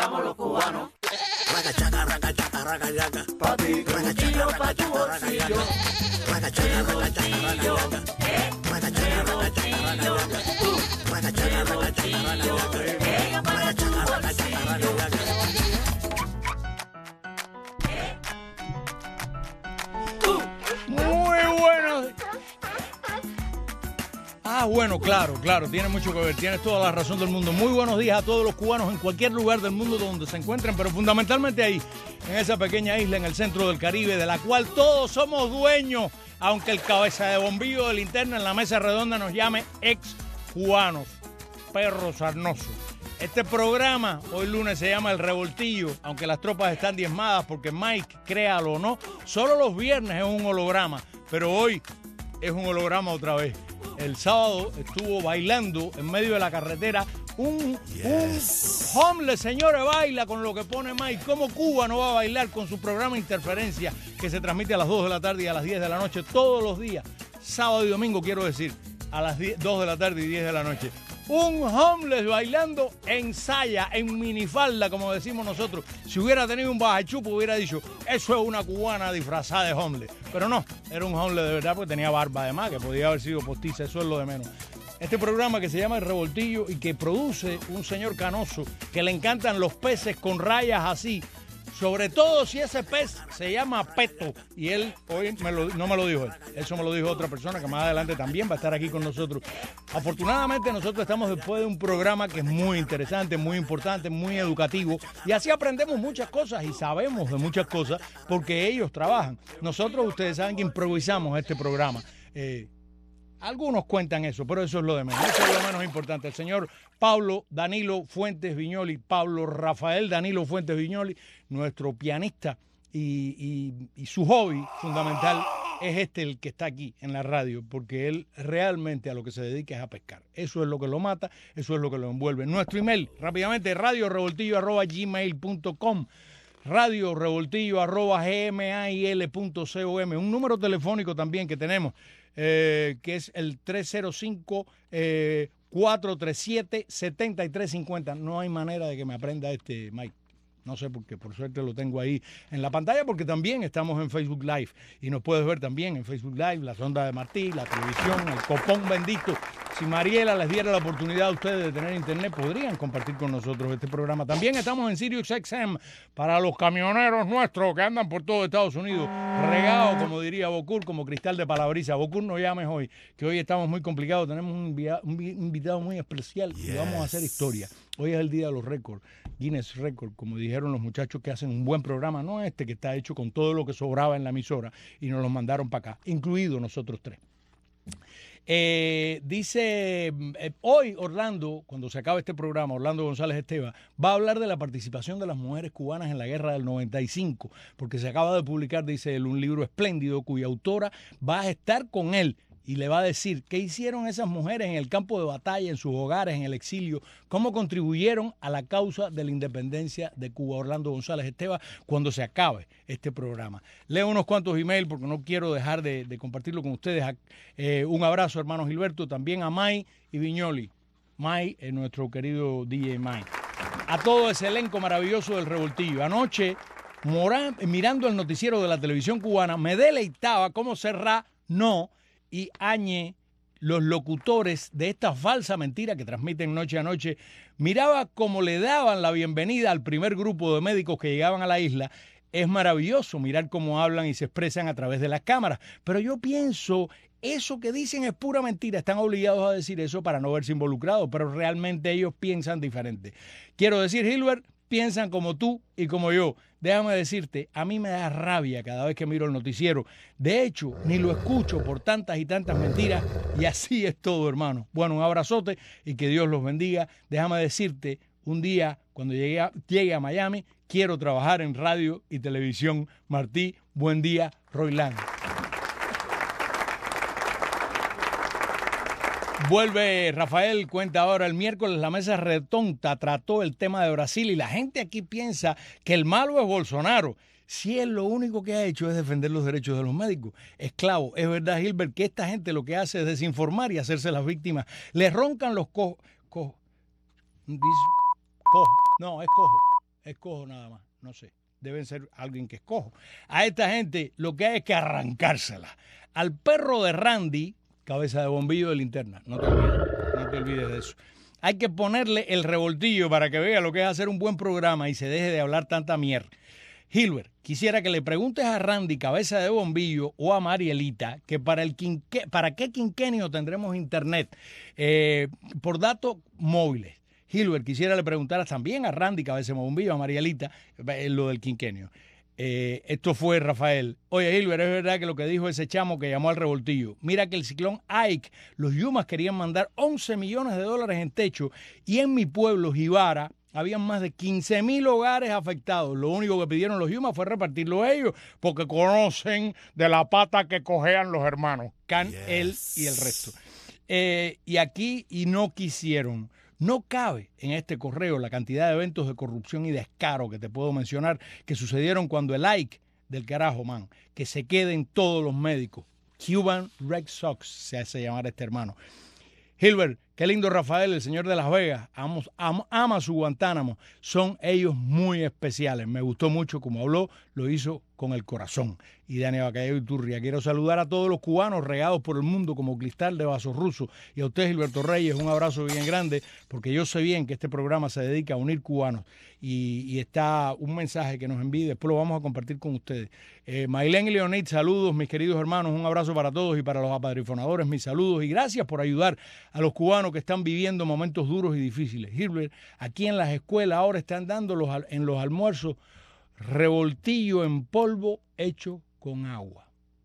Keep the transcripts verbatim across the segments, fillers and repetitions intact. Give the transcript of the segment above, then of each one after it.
estamos los cubanos. Racachaca, racachaca, racachaca. Pa' ti, tu bolsillo, pa' tu bolsillo. Racachaca, racachaca, racachaca. Racachaca, racachaca, racachaca. Racachaca, racachaca, racachaca. Racachaca, racachaca, racachaca. Muy bueno. Ah, bueno, claro, claro, tiene mucho que ver, tienes toda la razón del mundo. Muy buenos días a todos los cubanos en cualquier lugar del mundo donde se encuentren, pero fundamentalmente ahí, en esa pequeña isla en el centro del Caribe, de la cual todos somos dueños, aunque el cabeza de bombillo de linterna en la mesa redonda nos llame ex-cubanos, perros sarnosos. Este programa, hoy lunes, se llama El Revoltillo, aunque las tropas están diezmadas porque Mike, créalo o no, solo los viernes es un holograma, pero hoy es un holograma otra vez. El sábado estuvo bailando en medio de la carretera un, yes. un homeless, señores, baila con lo que pone Mike. ¿Cómo Cuba no va a bailar con su programa Interferencia, que se transmite a las dos de la tarde y a las diez de la noche todos los días? Sábado y domingo, quiero decir, a las dos de la tarde y diez de la noche. Un homeless bailando en saya, en minifalda, como decimos nosotros. Si hubiera tenido un bajachupo, hubiera dicho, eso es una cubana disfrazada de homeless. Pero no, era un homeless de verdad porque tenía barba además, que podía haber sido postiza, eso es lo de menos. Este programa que se llama El Revoltillo y que produce un señor canoso que le encantan los peces con rayas así. Sobre todo si ese pez se llama Peto. Y él hoy me lo, no me lo dijo él. Eso me lo dijo otra persona que más adelante también va a estar aquí con nosotros. Afortunadamente nosotros estamos después de un programa que es muy interesante, muy importante, muy educativo. Y así aprendemos muchas cosas y sabemos de muchas cosas porque ellos trabajan. Nosotros, ustedes saben que improvisamos este programa. Eh, Algunos cuentan eso, pero eso es lo de menos. Eso es lo menos importante. El señor Pablo Danilo Fuentes Viñoli, Pablo Rafael Danilo Fuentes Viñoli, nuestro pianista y, y, y su hobby fundamental es este, el que está aquí en la radio, porque él realmente a lo que se dedica es a pescar. Eso es lo que lo mata, eso es lo que lo envuelve. Nuestro email, rápidamente, radio revoltillo arroba gmail punto com. radio revoltillo arroba gmail punto com. Un número telefónico también que tenemos, eh, que es el tres cero cinco, cuatro tres siete, siete tres cinco cero. No hay manera de que me aprenda este, Mike. No sé por qué, por suerte lo tengo ahí en la pantalla, porque también estamos en Facebook Live. Y nos puedes ver también en Facebook Live, la Sonda de Martí, la televisión, el copón bendito. Si Mariela les diera la oportunidad a ustedes de tener internet, podrían compartir con nosotros este programa. También estamos en Sirius X M para los camioneros nuestros que andan por todo Estados Unidos, regados, como diría Bocur, como cristal de palabriza. Bocur, no llames hoy, que hoy estamos muy complicados. Tenemos un, envia- un invitado muy especial y vamos a hacer historia. Hoy es el día de los récords, Guinness Record, como dijeron los muchachos que hacen un buen programa, no este que está hecho con todo lo que sobraba en la emisora y nos lo mandaron para acá, incluidos nosotros tres. Eh, dice, eh, hoy Orlando, cuando se acabe este programa, Orlando González Esteban, va a hablar de la participación de las mujeres cubanas en la guerra del noventa y cinco, porque se acaba de publicar, dice él, un libro espléndido cuya autora va a estar con él y le va a decir qué hicieron esas mujeres en el campo de batalla, en sus hogares, en el exilio, cómo contribuyeron a la causa de la independencia de Cuba. Orlando González Esteban, cuando se acabe este programa. Leo unos cuantos emails porque no quiero dejar de, de compartirlo con ustedes. Eh, un abrazo, hermano Gilberto, también a May y Viñoli. May es nuestro querido D J May. A todo ese elenco maravilloso del Revoltillo. Anoche, mora, mirando el noticiero de la televisión cubana, me deleitaba cómo Serra no y Añe, los locutores de esta falsa mentira que transmiten noche a noche, miraba cómo le daban la bienvenida al primer grupo de médicos que llegaban a la isla. Es maravilloso mirar cómo hablan y se expresan a través de las cámaras, pero yo pienso, eso que dicen es pura mentira. Están obligados a decir eso para no verse involucrados, pero realmente ellos piensan diferente. Quiero decir, Gilbert, piensan como tú y como yo. Déjame decirte, a mí me da rabia cada vez que miro el noticiero. De hecho, ni lo escucho por tantas y tantas mentiras, y así es todo, hermano. Bueno, un abrazote y que Dios los bendiga. Déjame decirte, un día, cuando llegue a, llegue a Miami, quiero trabajar en radio y televisión. Martí, buen día, Roilán. Vuelve Rafael, cuenta ahora, el miércoles la mesa redonda trató el tema de Brasil y la gente aquí piensa que el malo es Bolsonaro. Si él lo único que ha hecho es defender los derechos de los médicos. Esclavo, es verdad, Gilbert, que esta gente lo que hace es desinformar y hacerse las víctimas. Les roncan los cojos. Co, co, no, es cojo. es cojo nada más, no sé. Deben ser alguien que es cojo. A esta gente lo que hay es que arrancársela. Al perro de Randy, cabeza de bombillo de linterna, no te olvides, no te olvides de eso. Hay que ponerle el revoltillo para que vea lo que es hacer un buen programa y se deje de hablar tanta mierda. Hilbert, quisiera que le preguntes a Randy, cabeza de bombillo, o a Marielita, que para el quinque, para qué quinquenio tendremos internet eh, por datos móviles. Hilbert, quisiera le preguntar también a Randy, cabeza de bombillo, a Marielita, eh, lo del quinquenio. Eh, esto fue Rafael. Oye, Hilbert, es verdad que lo que dijo ese chamo que llamó al revoltillo. Mira que el ciclón Ike, los Yumas querían mandar once millones de dólares en techo y en mi pueblo, Jibara, habían más de quince mil hogares afectados. Lo único que pidieron los Yumas fue repartirlo ellos porque conocen de la pata que cojean los hermanos. Can, yes. él y el resto. Eh, y aquí, y no quisieron. No cabe en este correo la cantidad de eventos de corrupción y descaro que te puedo mencionar que sucedieron cuando el Ike del carajo, man, que se queden todos los médicos. Cuban Red Sox se hace llamar este hermano. Hilbert, qué lindo Rafael, el señor de Las Vegas, ama, ama, ama su Guantánamo. Son ellos muy especiales. Me gustó mucho como habló, lo hizo con el corazón. Y Dani Bacallao Iturria, quiero saludar a todos los cubanos regados por el mundo como cristal de vasos rusos. Y a usted, Gilberto Reyes, un abrazo bien grande, porque yo sé bien que este programa se dedica a unir cubanos. Y, y está un mensaje que nos envía, después lo vamos a compartir con ustedes. Eh, Maylén y Leonid, saludos, mis queridos hermanos, un abrazo para todos y para los apadrinadores, mis saludos y gracias por ayudar a los cubanos que están viviendo momentos duros y difíciles. Gilbert, aquí en las escuelas ahora están dando los, en los almuerzos revoltillo en polvo hecho con agua.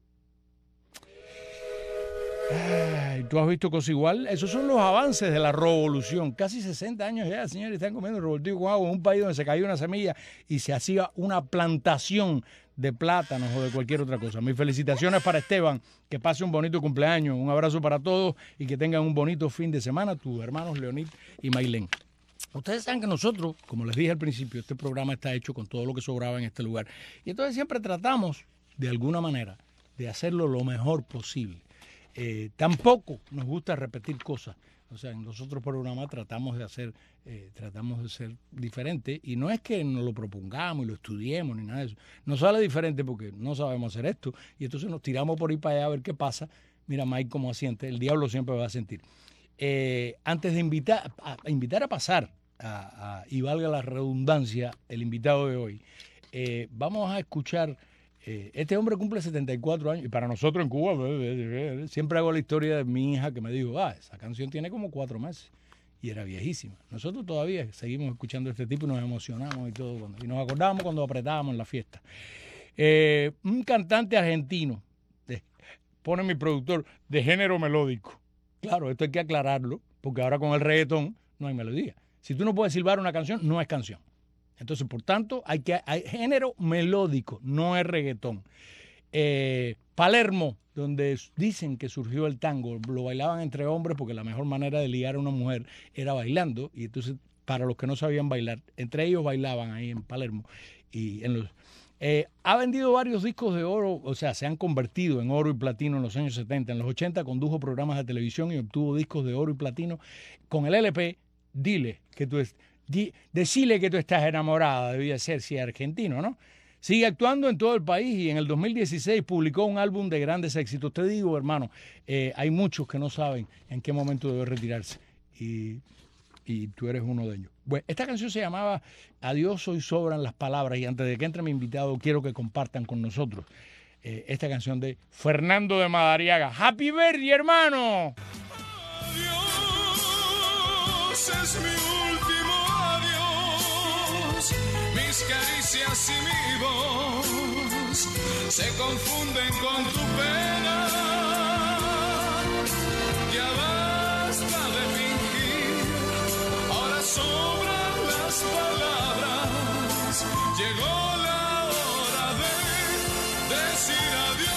Ay, ¿tú has visto cosas igual? Esos son los avances de la revolución. Casi sesenta años ya, señores, están comiendo revoltillo con agua en un país donde se cayó una semilla y se hacía una plantación de plátanos o de cualquier otra cosa. Mis felicitaciones para Esteban, que pase un bonito cumpleaños, un abrazo para todos y que tengan un bonito fin de semana, tus hermanos Leonid y Maylén. Ustedes saben que nosotros, como les dije al principio, este programa está hecho con todo lo que sobraba en este lugar. Y entonces siempre tratamos, de alguna manera, de hacerlo lo mejor posible. Eh, tampoco nos gusta repetir cosas. O sea, en los otros programas tratamos de hacer, eh, tratamos de ser diferentes. Y no es que nos lo propongamos y lo estudiemos ni nada de eso. Nos sale diferente porque no sabemos hacer esto. Y entonces nos tiramos por ahí para allá a ver qué pasa. Mira, Mike, cómo asiente. El diablo siempre va a sentir. Eh, antes de invitar a, a invitar a pasar, a, a, y valga la redundancia, el invitado de hoy, eh, vamos a escuchar. Eh, este hombre cumple setenta y cuatro años y para nosotros en Cuba eh, eh, siempre hago la historia de mi hija que me dijo, ah, esa canción tiene como cuatro meses y era viejísima. Nosotros todavía seguimos escuchando a este tipo y nos emocionamos y todo cuando, y nos acordábamos cuando apretábamos en la fiesta. Eh, un cantante argentino, de, pone mi productor, de género melódico. Claro, esto hay que aclararlo porque ahora con el reggaetón no hay melodía. Si tú no puedes silbar una canción, no es canción. Entonces, por tanto, hay que hay género melódico, no es reggaetón. Eh, Palermo, donde dicen que surgió el tango, lo bailaban entre hombres porque la mejor manera de ligar a una mujer era bailando. Y entonces, para los que no sabían bailar, entre ellos bailaban ahí en Palermo. Y en los, eh, ha vendido varios discos de oro, o sea, se han convertido en oro y platino en los años setenta. En los ochenta condujo programas de televisión y obtuvo discos de oro y platino con el L P Dile que tú es. Decile que tú estás enamorada, debía ser si es argentino, ¿no? Sigue actuando en todo el país y en el dos mil dieciséis publicó un álbum de grandes éxitos. Te digo, hermano, eh, hay muchos que no saben en qué momento debe retirarse y, y tú eres uno de ellos. Bueno, esta canción se llamaba Adiós, hoy sobran las palabras y antes de que entre mi invitado quiero que compartan con nosotros eh, esta canción de Fernando de Madariaga. ¡Happy birthday, hermano! Adiós, es mi último adiós, mis caricias y mi voz se confunden con tu pena. Ya basta de fingir, ahora sobran las palabras. Llegó la hora de decir adiós.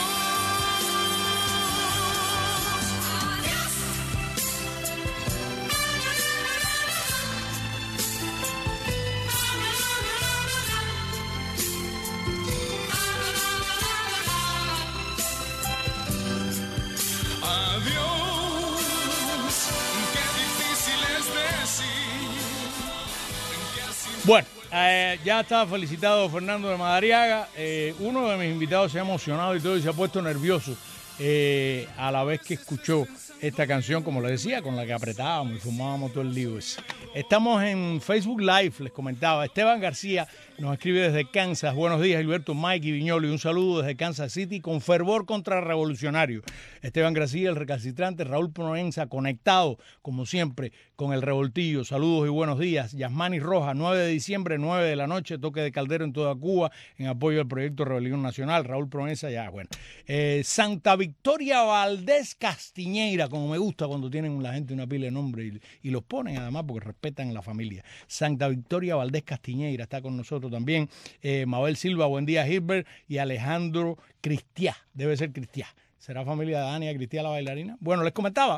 Bueno, eh, ya está felicitado Fernando de Madariaga. Eh, uno de mis invitados se ha emocionado y todo y se ha puesto nervioso eh, a la vez que escuchó esta canción, como les decía, con la que apretábamos y fumábamos todo el lío ese. Estamos en Facebook Live, les comentaba. Esteban García nos escribe desde Kansas. Buenos días, Gilberto, Mike y Viñolo. Y un saludo desde Kansas City con fervor contrarrevolucionario. Esteban García, el recalcitrante. Raúl Proenza, conectado, como siempre, con el revoltillo. Saludos y buenos días. Yasmani Rojas, nueve de diciembre, nueve de la noche, toque de Caldero en toda Cuba, en apoyo al proyecto Rebelión Nacional. Raúl Proenza, ya, bueno. Eh, Santa Victoria Valdés Castiñeira, como me gusta cuando tienen la gente una pila de nombres y, y los ponen además porque respetan la familia. Santa Victoria Valdés Castiñeira está con nosotros también. Eh, Mabel Silva, buen día, Gilbert. Y Alejandro Cristiá, debe ser Cristiá. ¿Será familia de Dania Cristiá, la bailarina? Bueno, les comentaba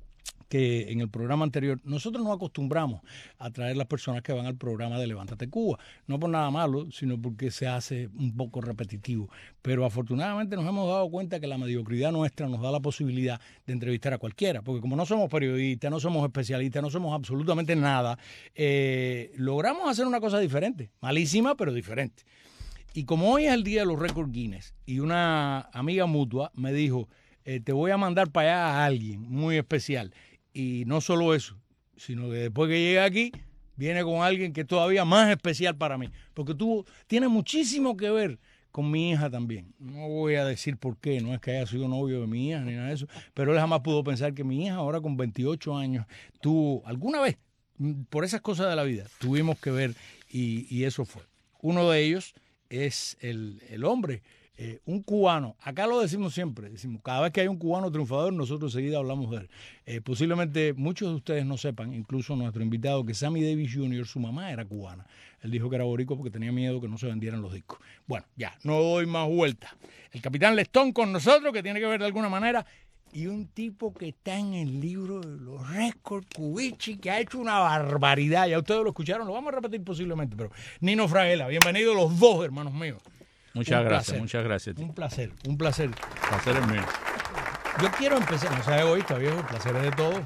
que en el programa anterior nosotros nos acostumbramos a traer las personas que van al programa de Levántate Cuba, no por nada malo, sino porque se hace un poco repetitivo, pero afortunadamente nos hemos dado cuenta que la mediocridad nuestra nos da la posibilidad de entrevistar a cualquiera, porque como no somos periodistas, no somos especialistas, no somos absolutamente nada, eh, logramos hacer una cosa diferente, malísima pero diferente. Y como hoy es el día de los récords Guinness y una amiga mutua me dijo, eh, te voy a mandar para allá a alguien muy especial. Y no solo eso, sino que después que llegue aquí, viene con alguien que es todavía más especial para mí. Porque tú tiene muchísimo que ver con mi hija también. No voy a decir por qué, no es que haya sido novio de mi hija ni nada de eso, pero él jamás pudo pensar que mi hija, ahora con veintiocho años, tuvo alguna vez, por esas cosas de la vida, tuvimos que ver y, y eso fue. Uno de ellos es el, el hombre. Eh, un cubano, acá lo decimos siempre, decimos cada vez que hay un cubano triunfador, nosotros enseguida hablamos de él. Eh, posiblemente muchos de ustedes no sepan, incluso nuestro invitado, que Sammy Davis junior, su mamá era cubana. Él dijo que era boricua porque tenía miedo que no se vendieran los discos. Bueno, ya, no doy más vuelta. El capitán Lestón con nosotros, que tiene que ver de alguna manera, y un tipo que está en el libro de los récords, Cubichi, que ha hecho una barbaridad. Ya ustedes lo escucharon, lo vamos a repetir posiblemente, pero Nino Fraguela, bienvenidos los dos, hermanos míos. Muchas Un gracias, placer. muchas gracias. Un placer, un placer. El placer es mío. Yo quiero empezar, no seas egoísta, viejo, el placer es de todos.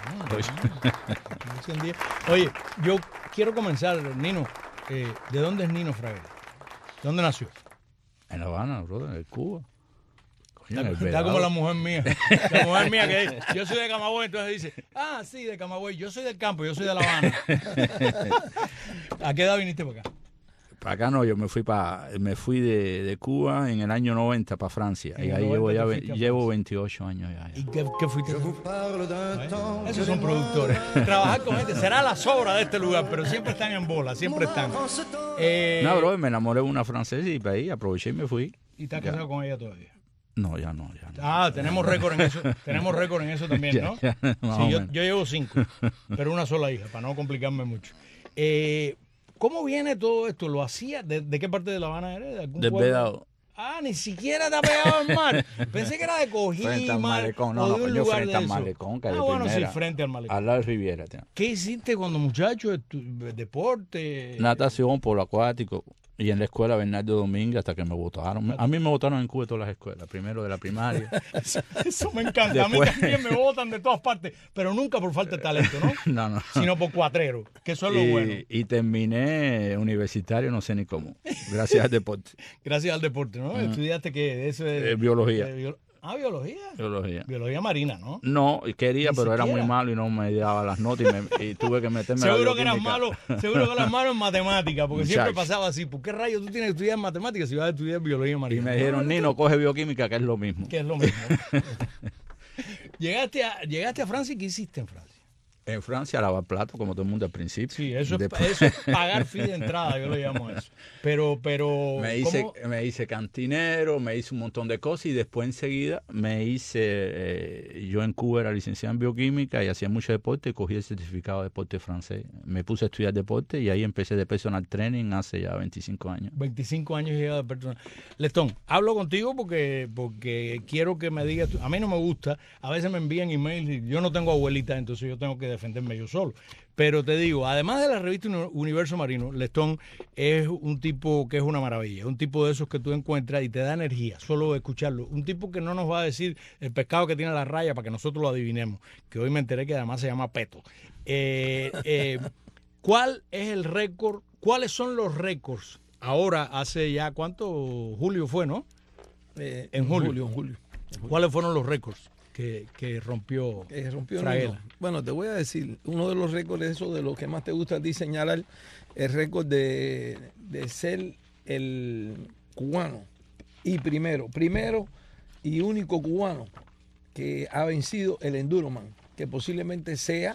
Oye. Oye, yo quiero comenzar, Nino, eh, ¿de dónde es Nino Fraguela? ¿De dónde nació? En La Habana, brother, en Cuba. Coño, Está, el está Vedado. como la mujer mía. La mujer mía que dice, yo soy de Camagüey, entonces dice, ah, sí, de Camagüey, yo soy del campo, yo soy de La Habana. ¿A qué edad viniste para acá? Para acá no, yo me fui para, me fui de, de Cuba en el año noventa para Francia. En Y el ahí llevo, noventa ya, te ve- fuiste a llevo Francia. veintiocho años ya. ¿Y ya. qué, qué fuiste? ¿Eh? Esos son productores. Trabajar con gente será la sobra de este lugar, pero siempre están en bola, siempre están. Eh, No, bro, me enamoré de una francesa y para ahí aproveché y me fui. ¿Y estás casado con ella todavía? No, ya no, ya no. Ah, tenemos récord en eso, tenemos récord en eso también, Ya, ¿no? ya, más Sí, o yo, menos. yo llevo cinco, pero una sola hija, para no complicarme mucho. Eh, ¿Cómo viene todo esto? ¿Lo hacía? ¿De, de qué parte de La Habana eres? ¿De algún Del pueblo? Vedado. Ah, ni siquiera te ha pegado al mar. Pensé que era de Cojíma. Frente al malecón, no, o no, de un yo lugar frente de al eso. malecón, calle Ah, bueno, Primera. sí, frente al malecón. Al lado de Riviera, tío. ¿Qué hiciste cuando muchacho? Estu- ¿Deporte? Natación, polo acuático. Y en la escuela Bernardo Domínguez hasta que me votaron. A mí me votaron en Cuba de todas las escuelas. Primero de la primaria. Eso, eso me encanta. A mí Después- también me votan de todas partes, pero nunca por falta de talento, ¿no? No, no. Sino por cuatrero, que eso es lo y, bueno. y terminé universitario, no sé ni cómo. Gracias al deporte. Gracias al deporte, ¿no? Estudiaste que eso es... Eh, biología. de bio- Ah, biología. Biología. Biología marina, ¿no? No, quería, Ni pero era siquiera. muy malo y no me daba las notas y, me- y tuve que meterme a la Seguro que eras bioquímica. malo, seguro que eras malo en matemáticas, porque Muchacho. siempre pasaba así. ¿Por qué rayos tú tienes que estudiar matemáticas si vas a estudiar biología Y marina? me dijeron, No, Nino, coge bioquímica, que es lo mismo. que es lo mismo. llegaste, a, llegaste a Francia y ¿qué hiciste en Francia? En Francia, a lavar plato, como todo el mundo al principio. Sí, eso, es, Después- eso es pagar fee de entrada, yo lo llamo eso. Pero, pero... Me hice, ¿cómo? me hice cantinero, me hice un montón de cosas y después enseguida me hice, eh, yo en Cuba era licenciado en bioquímica y hacía mucho deporte y cogí el certificado de deporte francés. Me puse a estudiar deporte y ahí empecé de personal training hace ya veinticinco años. veinticinco años llegado de persona. Lestón, hablo contigo porque, porque quiero que me digas, tú- a mí no me gusta, a veces me envían emails y yo no tengo abuelita, entonces yo tengo que defenderme yo solo. Pero te digo, además de la revista Uni- Universo Marino, Lestón es un tipo que es una maravilla, un tipo de esos que tú encuentras y te da energía, solo de escucharlo. Un tipo que no nos va a decir el pescado que tiene la raya para que nosotros lo adivinemos, que hoy me enteré que además se llama Peto. Eh, eh, ¿Cuál es el récord ¿cuáles son los récords? Ahora, hace ya, ¿cuánto? Julio fue, ¿no? Eh, En julio. julio, en julio. ¿Cuáles fueron los récords que, que rompió, Eh, rompió Fraguela? uno. Bueno, te voy a decir, uno de los récords, eso de lo que más te gusta a ti señalar, el récord de, de ser el cubano y primero, primero y único cubano que ha vencido el Enduroman, que posiblemente sea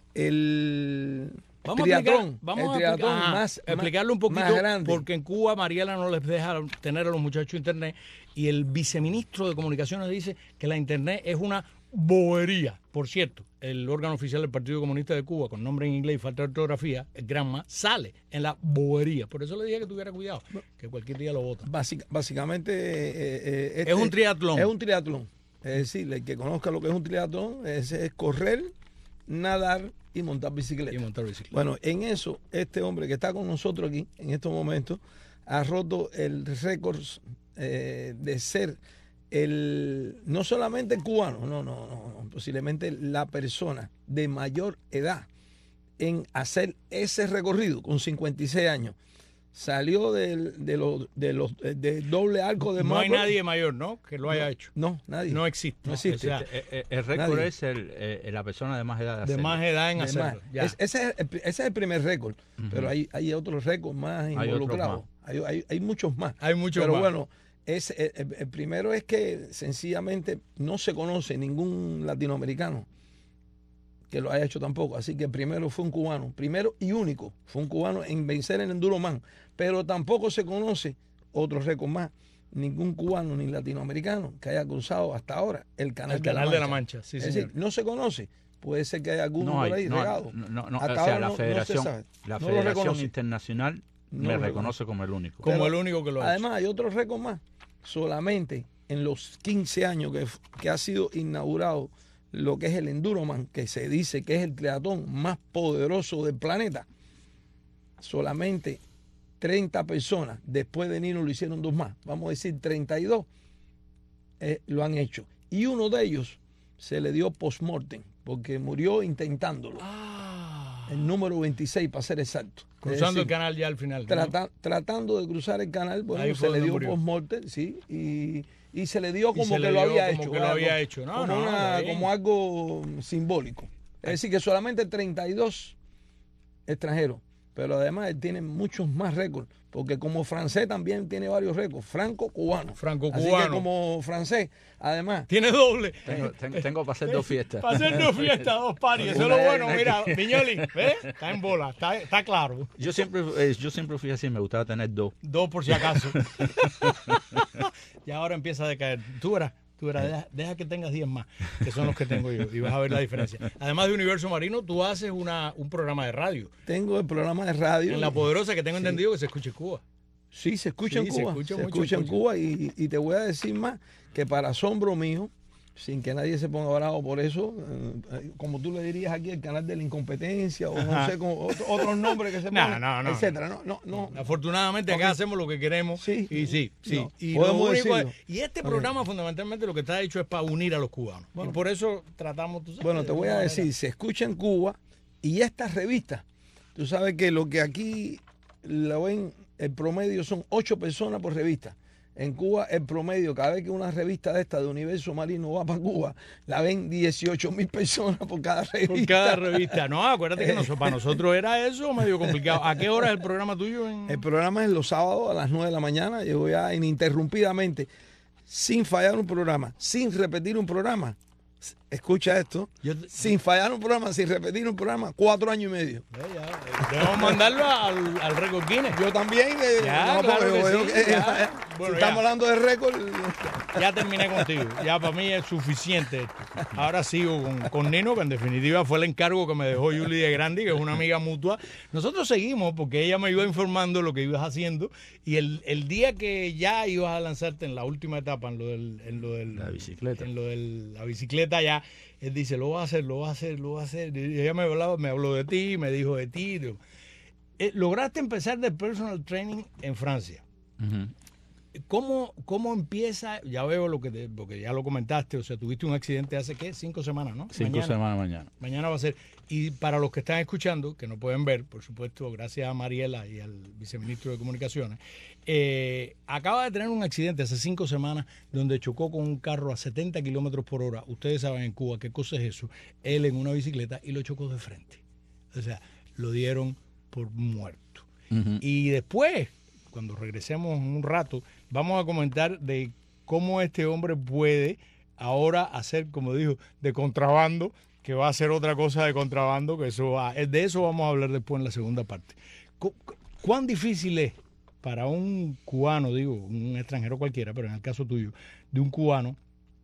el Vamos a triatlón, explicar- vamos el a triatlón explicar- ajá, más, explicarlo un poquito, más grande. porque en Cuba Mariela no les deja tener a los muchachos internet y el viceministro de Comunicaciones dice que la internet es una bobería. Por cierto, el órgano oficial del Partido Comunista de Cuba, con nombre en inglés y falta de ortografía, el Granma, sale en la bobería. Por eso le dije que tuviera cuidado, que cualquier día lo votan. Básica- básicamente eh, eh, este- Es un triatlón. Es un triatlón. Es decir, el que conozca lo que es un triatlón es, es correr, nadar y montar bicicleta. Y montar bicicleta. Bueno, en eso, este hombre que está con nosotros aquí en estos momentos ha roto el récord eh, de ser el no solamente el cubano, no, no, no, no, posiblemente la persona de mayor edad en hacer ese recorrido con cincuenta y seis años. Salió del- de los de los de doble arco de No hay Marlboro. nadie mayor, ¿no? Que lo haya hecho. No, nadie. No existe. No existe. O sea, Eh, eh, El récord Nadie. es el, eh, la persona de más edad de de hacerlo. más edad en De hacerlo. más. Ya. Es- ese, es el, ese es el primer récord, Ujú. pero hay, hay otros récords más otros involucrados. Hay, hay, hay muchos más. Hay muchos pero más. bueno, es, el, el- el primero es que sencillamente no se conoce ningún latinoamericano que lo haya hecho tampoco. Así que primero fue un cubano, primero y único, fue un cubano en vencer el Enduroman, pero tampoco se conoce otro récord más. Ningún cubano ni latinoamericano que haya cruzado hasta ahora el canal, El de, canal la de la Mancha. Mancha, sí, es señor. decir, no se conoce. Puede ser que haya alguno No hay, por ahí no, hay- regado. no, no, Hasta o sea, ahora la no- no se federación, sabe. la No lo federación reconoce. internacional No me lo reconoce reconoce. como el único. Como Pero, el único que lo ha hecho. Además, hay otro récord más. Solamente en los quince años que, que ha sido inaugurado lo que es el Enduroman, que se dice que es el triatlón más poderoso del planeta, solamente treinta personas después de Nino lo hicieron dos más. Vamos a decir treinta y dos eh, lo han hecho. Y uno de ellos se le dio post-mortem porque murió intentándolo. Ah, El número veintiséis, para ser exacto. Es cruzando el decir, canal ya al final. ¿no? Trata- tratando de cruzar el canal, Ahí bueno, fue se le donde dio murió. post-mortem, sí, y, y se le dio Y como se que le lo dio había como hecho. que lo algo- había hecho. No, como, no, una- está bien. como algo simbólico. Es decir, que solamente treinta y dos extranjeros, pero además él tiene muchos más récords, porque como francés también tiene varios récords, franco-cubano. Así que Franco-cubano. como francés, además, Tiene doble. Tengo, ten- tengo para hacer dos fiestas. Para hacer dos fiestas, dos paris. Eso es lo bueno. Mira, Viñoli, ¿ves? Está en bola, está, está claro. Yo siempre, eh, yo siempre fui así, me gustaba tener dos. Dos por si acaso. Y ahora empieza a decaer. Tú verás, tú verás, deja, deja que tengas diez más, que son los que tengo yo, y vas a ver la diferencia. Además de Universo Marino, tú haces una, un programa de radio tengo el programa de radio. en La Poderosa que tengo Sí. entendido que se escucha en Cuba. Sí, se escucha Sí, en se Cuba. escucha Se mucho escucha en en Cuba. Cuba y, y te voy a decir más que para asombro mío, sin que nadie se ponga bravo por eso, eh, como tú le dirías aquí, el canal de la incompetencia o no Ajá. sé, como otro- otros nombres que se No, ponen, no, no. etcétera. No, no, no. Afortunadamente acá Ok. hacemos lo que queremos. Sí. Y sí, sí. No, y, lo podemos único es- decirlo. y este Ok. programa fundamentalmente lo que está hecho es para unir a los cubanos. Bueno. y por eso tratamos, tú sabes, Bueno, te de voy a una decir, manera- se escucha en Cuba y estas revistas, tú sabes que lo que aquí lo ven, el promedio son ocho personas por revista. En Cuba, el promedio, cada vez que una revista de esta de Universo Marino va para Cuba, la ven dieciocho mil personas por cada revista. Por cada revista. No, acuérdate que nosotros, para nosotros era eso medio complicado. ¿A qué hora es el programa tuyo? En... El programa es los sábados a las nueve de la mañana. Yo voy a ininterrumpidamente, sin fallar un programa, sin repetir un programa. Escucha esto. Yo te- Sin fallar un programa, sin repetir un programa, cuatro años y medio. Ya, ya, eh, debemos mandarlo al, al récord Guinness. Yo también. eh, Ya, no, claro porque que yo- sí, eh, ya. eh, Bueno, si ya. estamos hablando de récord. Ya terminé contigo. Ya para mí es suficiente esto. Ahora sigo con, con Nino, que en definitiva fue el encargo que me dejó Julie de Grandi, que es una amiga mutua. Nosotros seguimos porque ella me iba informando lo que ibas haciendo. Y el, el día que ya ibas a lanzarte en la última etapa, en lo del, en lo del La bicicleta. en lo de la bicicleta, ya él dice, lo va a hacer, lo va a hacer, lo va a hacer. Y ella me hablaba, me habló de ti, me dijo de ti. Digo, eh, lograste empezar de personal training en Francia. Ujú. ¿cómo, ¿cómo empieza? Ya veo lo que te, porque ya lo comentaste, o sea, tuviste un accidente hace, ¿qué? Cinco semanas, ¿no? Cinco mañana, semanas mañana. Mañana va a ser. Y para los que están escuchando, que no pueden ver, por supuesto, gracias a Mariela y al viceministro de Comunicaciones, eh, acaba de tener un accidente hace cinco semanas donde chocó con un carro a setenta kilómetros por hora. Ustedes saben en Cuba qué cosa es eso. Él en una bicicleta y lo chocó de frente. O sea, lo dieron por muerto. Uh-huh. Y después, cuando regresemos un rato, vamos a comentar de cómo este hombre puede ahora hacer, como dijo, de contrabando, que va a hacer otra cosa de contrabando, que eso va, de eso vamos a hablar después en la segunda parte. ¿Cu- ¿Cuán difícil es para un cubano, digo, un extranjero cualquiera, pero en el caso tuyo, de un cubano,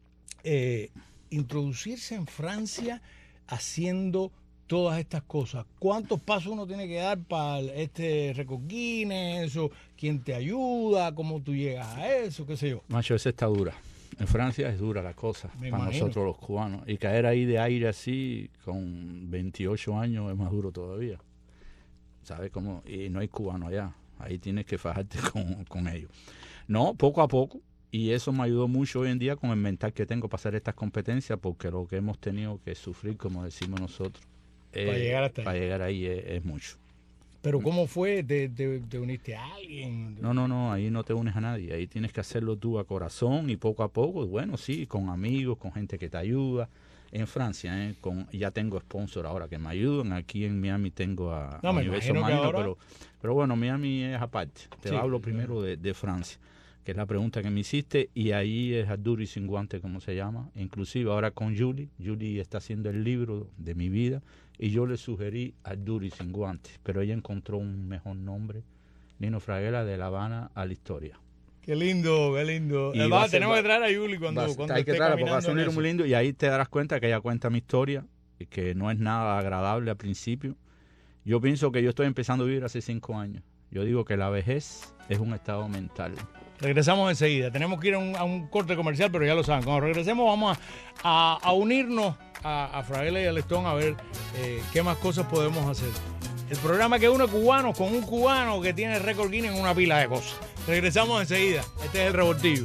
eh, introducirse en Francia haciendo todas estas cosas? ¿Cuántos pasos uno tiene que dar para este récord Guinness, eso? ¿Quién te ayuda? ¿Cómo tú llegas a eso? ¿Qué sé yo? Macho, esa está dura. En Francia es dura la cosa Me para imagino. nosotros los cubanos. Y caer ahí de aire así, con veintiocho años, es más duro todavía. ¿Sabes cómo? Y no hay cubano allá. Ahí tienes que fajarte con, con ellos. No, poco a poco. Y eso me ayudó mucho hoy en día con el mental que tengo para hacer estas competencias, porque lo que hemos tenido que sufrir, como decimos nosotros, Para eh, llegar hasta ahí. para llegar ahí es, es mucho. ¿Pero cómo fue? ¿Te, te, te uniste a alguien? No, no, no, ahí no te unes a nadie, ahí tienes que hacerlo tú a corazón y poco a poco, bueno, sí, con amigos, con gente que te ayuda. En Francia, ¿eh? con, ya tengo sponsor ahora que me ayudan, aquí en Miami tengo a, No, a me Universo imagino que Marino, ahora- pero, pero bueno, Miami es aparte. Te Sí, hablo claro. primero de, de Francia, que es la pregunta que me hiciste, y ahí es a duro y sin guante, como se llama. Inclusive ahora con Julie, Julie está haciendo el libro de mi vida, y yo le sugerí a duro y sin guante, pero ella encontró un mejor nombre, Nino Fraguela, de La Habana a la historia. Qué lindo, qué lindo. Y Eh, va va, a ser- tenemos va- que traer a Yuli cuando, Vas- cuando hay que esté traerla porque va a caminando ser un en libro muy eso. lindo, y ahí te darás cuenta que ella cuenta mi historia, y que no es nada agradable al principio. Yo pienso que yo estoy empezando a vivir hace cinco años. Yo digo que la vejez es un estado mental. Regresamos enseguida. Tenemos que ir a un, a un corte comercial, pero ya lo saben. Cuando regresemos vamos a, a, a unirnos a, a Fraguela y a Lestón a ver eh, qué más cosas podemos hacer. El programa que une cubanos con un cubano que tiene récord Guinness en una pila de cosas. Regresamos enseguida. Este es El Revoltillo.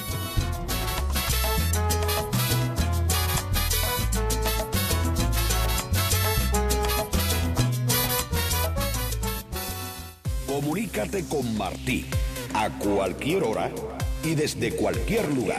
Comunícate con Martí a cualquier hora y desde cualquier lugar.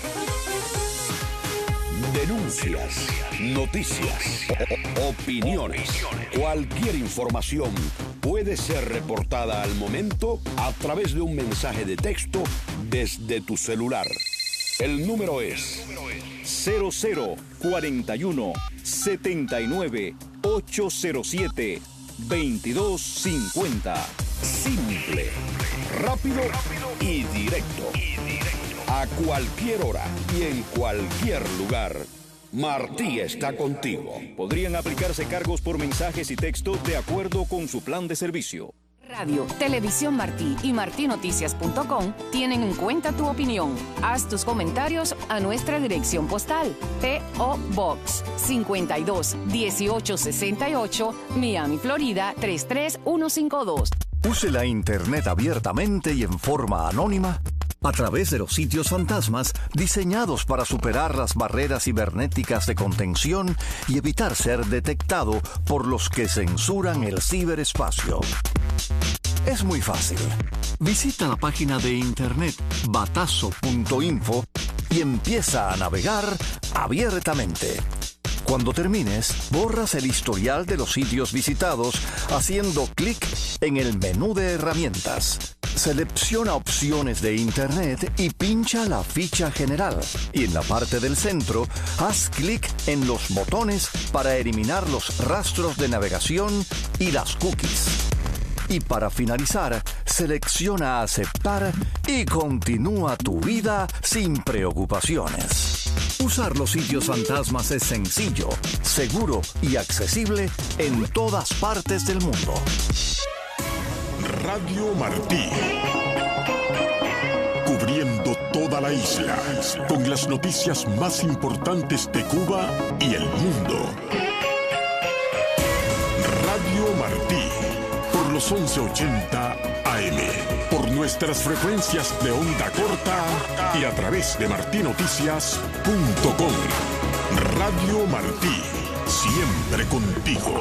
Denuncias, noticias, o- opiniones, cualquier información puede ser reportada al momento a través de un mensaje de texto desde tu celular. El número es cero cero cuarenta y uno setenta y nueve ochocientos siete veintidós cincuenta. simple, rápido y directo. A cualquier hora y en cualquier lugar, Martí está contigo. Podrían aplicarse cargos por mensajes y texto de acuerdo con su plan de servicio. Radio, Televisión Martí y martí noticias punto com tienen en cuenta tu opinión. Haz tus comentarios a nuestra dirección postal. P O. Box cincuenta y dos dieciocho sesenta y ocho, Miami, Florida tres tres uno cinco dos. Use la Internet abiertamente y en forma anónima a través de los sitios fantasmas diseñados para superar las barreras cibernéticas de contención y evitar ser detectado por los que censuran el ciberespacio. Es muy fácil. Visita la página de internet batazo punto info y empieza a navegar abiertamente. Cuando termines, borras el historial de los sitios visitados haciendo clic en el menú de herramientas. Selecciona opciones de Internet y pincha la ficha general. Y en la parte del centro, haz clic en los botones para eliminar los rastros de navegación y las cookies. Y para finalizar, selecciona aceptar y continúa tu vida sin preocupaciones. Usar los sitios fantasmas es sencillo, seguro y accesible en todas partes del mundo. Radio Martí. Cubriendo toda la isla con las noticias más importantes de Cuba y el mundo. Radio Martí. Por los las once ochenta A M por nuestras frecuencias de onda corta y a través de martí noticias punto com. Radio Martí, siempre contigo.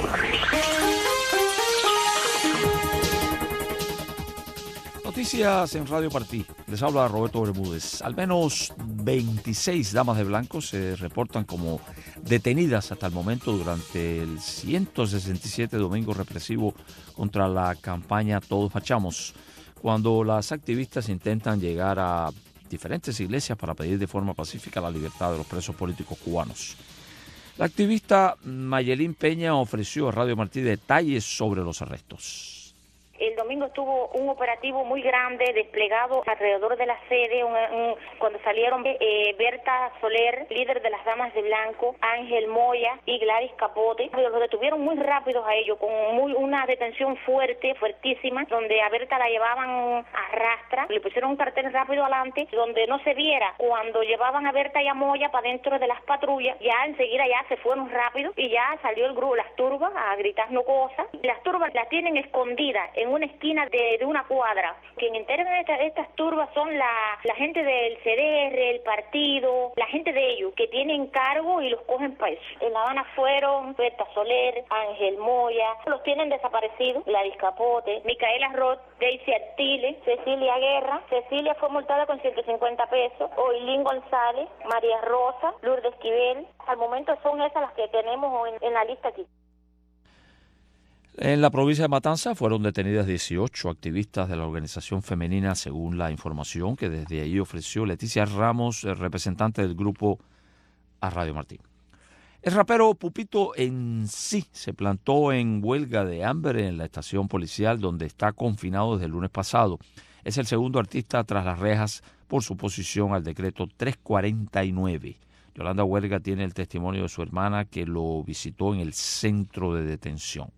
Noticias en Radio Martí. Les habla Roberto Bermúdez. Al menos veintiséis damas de blanco se reportan como detenidas hasta el momento durante el ciento sesenta y siete domingo represivo contra la campaña Todos Marchamos, cuando las activistas intentan llegar a diferentes iglesias para pedir de forma pacífica la libertad de los presos políticos cubanos. La activista Mayelín Peña ofreció a Radio Martí detalles sobre los arrestos. El domingo estuvo un operativo muy grande desplegado alrededor de la sede, un, un, cuando salieron eh, Berta Soler, líder de las Damas de Blanco, Ángel Moya y Gladys Capote. Los detuvieron muy rápidos a ellos, con muy, una detención fuerte, fuertísima, donde a Berta la llevaban a rastra, le pusieron un cartel rápido adelante, donde no se viera. Cuando llevaban a Berta y a Moya para dentro de las patrullas, ya enseguida ya se fueron rápido y ya salió el grupo, las turbas, a gritar no cosas. Las turbas las tienen escondidas en una esquina de, de una cuadra. Quien interviene en esta, estas turbas son la, la gente del C D R, el partido, la gente de ellos, que tienen cargo y los cogen para eso. En La Habana fueron Berta Soler, Ángel Moya, los tienen desaparecidos, Gladys Capote, Micaela Roth, Daisy Artile, Cecilia Guerra. Cecilia fue multada con ciento cincuenta pesos, Oilín González, María Rosa, Lourdes Esquivel. Al momento son esas las que tenemos en, en la lista aquí. En la provincia de Matanza fueron detenidas dieciocho activistas de la organización femenina, según la información que desde ahí ofreció Leticia Ramos, representante del grupo, a Radio Martí. El rapero Pupito en sí se plantó en huelga de hambre en la estación policial donde está confinado desde el lunes pasado. Es el segundo artista tras las rejas por su oposición al decreto trescientos cuarenta y nueve. Yolanda Huerga tiene el testimonio de su hermana que lo visitó en el centro de detención.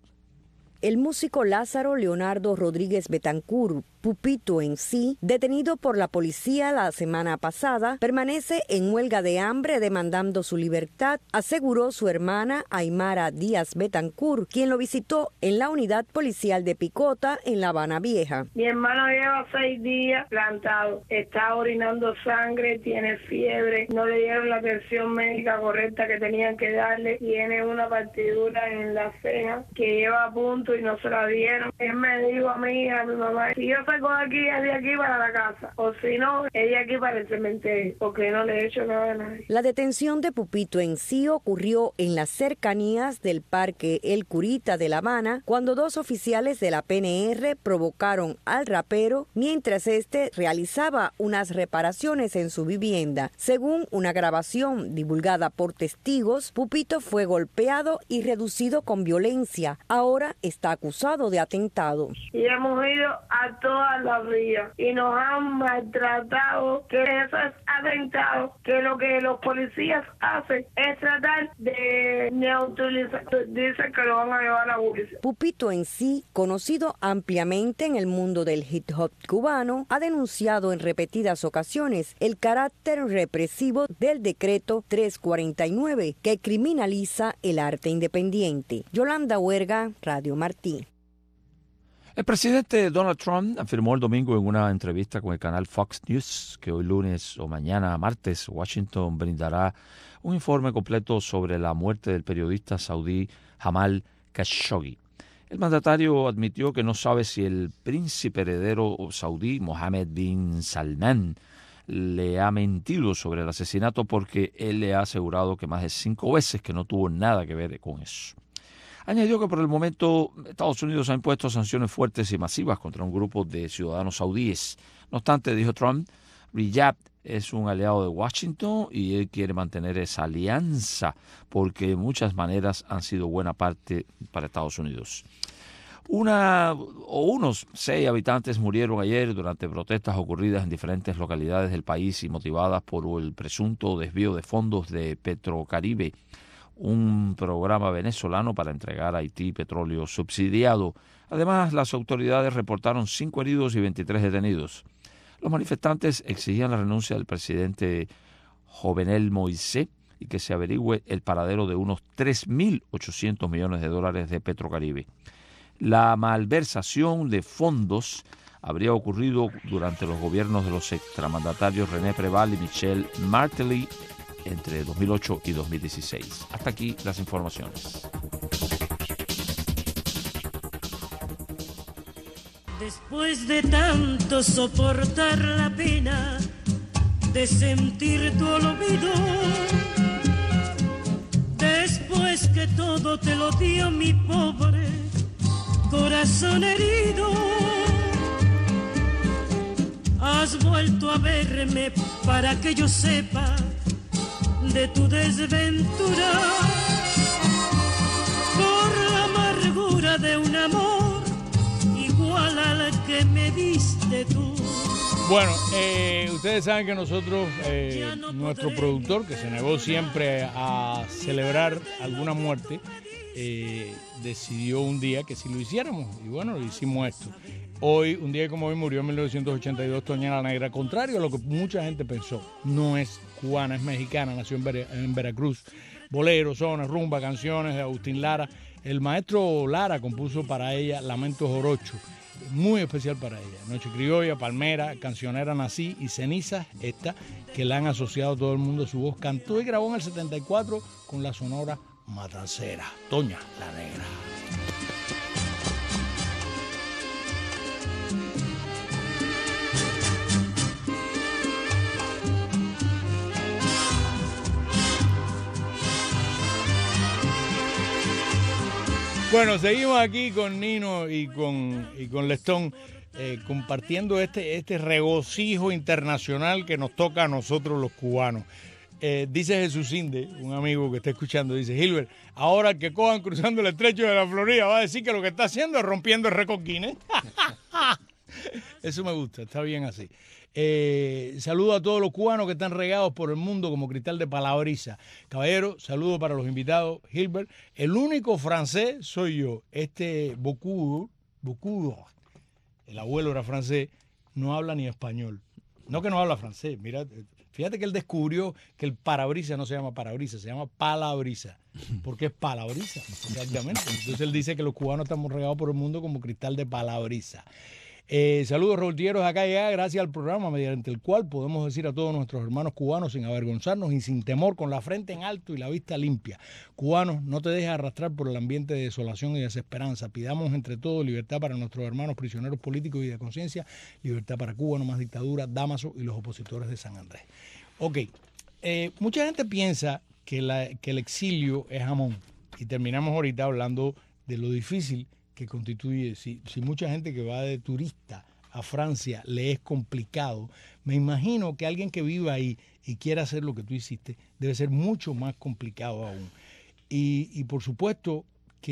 El músico Lázaro Leonardo Rodríguez Betancur, Pupito en sí, detenido por la policía la semana pasada, permanece en huelga de hambre demandando su libertad, aseguró su hermana Aymara Díaz Betancur, quien lo visitó en la unidad policial de Picota en La Habana Vieja. Mi hermano lleva seis días plantado, está orinando sangre, tiene fiebre, no le dieron la atención médica correcta que tenían que darle, tiene una partidura en la ceja que lleva a punto y no se la dieron. Él me dijo a mí y a mi mamá, si yo salgo de aquí, es de aquí para la casa, o si no, es de aquí para el cementerio, porque no le he hecho nada a nadie. La detención de Pupito en sí ocurrió en las cercanías del Parque El Curita de La Habana, cuando dos oficiales de la P N R provocaron al rapero mientras este realizaba unas reparaciones en su vivienda. Según una grabación divulgada por testigos, Pupito fue golpeado y reducido con violencia. Ahora está acusado de atentado. Y hemos ido a todas las vías y nos han maltratado, que eso es atentado, que lo que los policías hacen es tratar de neutralizar. Dicen que lo van a llevar a la justicia. Pupito en sí, conocido ampliamente en el mundo del hip hop cubano, ha denunciado en repetidas ocasiones el carácter represivo del decreto trescientos cuarenta y nueve que criminaliza el arte independiente. Yolanda Huerga, Radio Martí. El presidente Donald Trump afirmó el domingo en una entrevista con el canal Fox News que hoy lunes o mañana martes Washington brindará un informe completo sobre la muerte del periodista saudí Jamal Khashoggi. El mandatario admitió que no sabe si el príncipe heredero saudí Mohammed bin Salman le ha mentido sobre el asesinato, porque él le ha asegurado que más de cinco veces que no tuvo nada que ver con eso. Añadió que por el momento Estados Unidos ha impuesto sanciones fuertes y masivas contra un grupo de ciudadanos saudíes. No obstante, dijo Trump, Riyadh es un aliado de Washington y él quiere mantener esa alianza porque de muchas maneras han sido buena parte para Estados Unidos. Una o unos seis habitantes murieron ayer durante protestas ocurridas en diferentes localidades del país y motivadas por el presunto desvío de fondos de Petrocaribe, un programa venezolano para entregar a Haití petróleo subsidiado. Además, las autoridades reportaron cinco heridos y veintitrés detenidos. Los manifestantes exigían la renuncia del presidente Jovenel Moisés y que se averigüe el paradero de unos tres mil ochocientos millones de dólares de Petrocaribe. La malversación de fondos habría ocurrido durante los gobiernos de los extramandatarios René Préval y Michel Martelly entre dos mil ocho y dos mil dieciséis. Hasta aquí las informaciones. Después de tanto soportar la pena de sentir tu olvido, después que todo te lo dio mi pobre corazón herido, has vuelto a verme para que yo sepa de tu desventura, por la amargura de un amor igual al que me diste tú. Bueno, eh, ustedes saben que nosotros, eh, nuestro productor, que se negó siempre a celebrar alguna muerte, eh, decidió un día que si lo hiciéramos, y bueno, hicimos esto. Hoy, un día como hoy, murió en mil novecientos ochenta y dos Toña la Negra, contrario a lo que mucha gente pensó. No es cubana, es mexicana, nació en, Ver- en Veracruz. Bolero, sones, rumba, canciones de Agustín Lara. El maestro Lara compuso para ella Lamentos Orocho, muy especial para ella. Noche Criolla, Palmera, Cancionera Nací y Cenizas, esta que la han asociado todo el mundo a su voz. Cantó y grabó en el setenta y cuatro con la Sonora Matancera. Toña la Negra. Bueno, seguimos aquí con Nino y con, y con Lestón eh, compartiendo este, este regocijo internacional que nos toca a nosotros los cubanos. Eh, dice Jesús Inde, un amigo que está escuchando, dice: Gilbert, ahora que cojan cruzando el estrecho de la Florida, va a decir que lo que está haciendo es rompiendo el récord Guinness. Eso me gusta, está bien así. Eh, saludo a todos los cubanos que están regados por el mundo como cristal de palabriza. Caballero, saludo para los invitados. Gilbert, el único francés soy yo. Este Bocudo, Bocudo, el abuelo era francés, no habla ni español. No que no habla francés, mira, fíjate que él descubrió que el parabrisa no se llama parabrisa, se llama palabrisa, porque es palabrisa, exactamente. Entonces él dice que los cubanos estamos regados por el mundo como cristal de palabrisa. Eh, saludos revoltilleros acá y allá, gracias al programa mediante el cual podemos decir a todos nuestros hermanos cubanos sin avergonzarnos y sin temor, con la frente en alto y la vista limpia. Cubanos, no te dejes arrastrar por el ambiente de desolación y desesperanza. Pidamos entre todos libertad para nuestros hermanos prisioneros políticos y de conciencia, libertad para Cuba, no más dictadura, Dámaso y los opositores de San Andrés. Ok, eh, mucha gente piensa que, la, que el exilio es jamón y terminamos ahorita hablando de lo difícil que constituye. Si, si mucha gente que va de turista a Francia le es complicado, me imagino que alguien que viva ahí y quiera hacer lo que tú hiciste debe ser mucho más complicado aún. Y, y por supuesto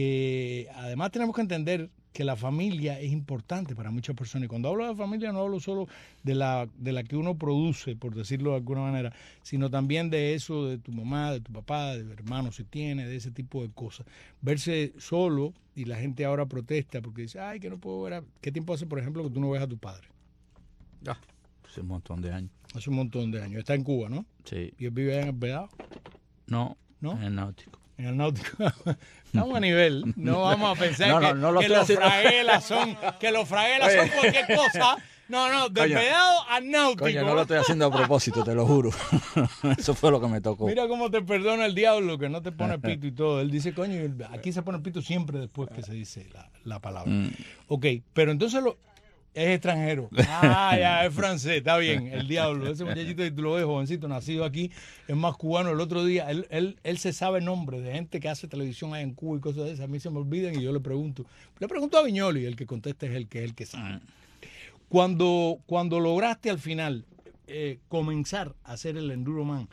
que además tenemos que entender que la familia es importante para muchas personas. Y cuando hablo de familia no hablo solo de la, de la que uno produce, por decirlo de alguna manera, sino también de eso, de tu mamá, de tu papá, de hermanos si tiene, de ese tipo de cosas. Verse solo, y la gente ahora protesta porque dice, ay, que no puedo ver a... ¿Qué tiempo hace, por ejemplo, que tú no ves a tu padre? Ya, hace un montón de años. Hace un montón de años. Está en Cuba, ¿no? Sí. ¿Y él vive allá en el Vedado? No, ¿no? En el Náutico. En el Náutico. Estamos a nivel. No vamos a pensar no, que, no, no lo que los haciendo. fraguelas son, que los fraguelas son cualquier cosa. No, no, del Coño, Vedado al Náutico. Coño, no lo estoy haciendo a propósito, te lo juro. Eso fue lo que me tocó. Mira cómo te perdona el diablo, que no te pone pito y todo. Él dice, coño, aquí se pone pito siempre después que se dice la, la palabra. Mm. Ok, pero entonces lo, es extranjero. Ah, ya, es francés, está bien, el diablo. Ese muchachito, y tú lo ves, jovencito, nacido aquí, es más cubano. El otro día, él, él, él se sabe nombre de gente que hace televisión ahí en Cuba y cosas de esas. A mí se me olvidan y yo le pregunto. Le pregunto a Viñoli, el que contesta es el que es el que sabe. Cuando, cuando lograste al final eh, comenzar a hacer el Enduro Man,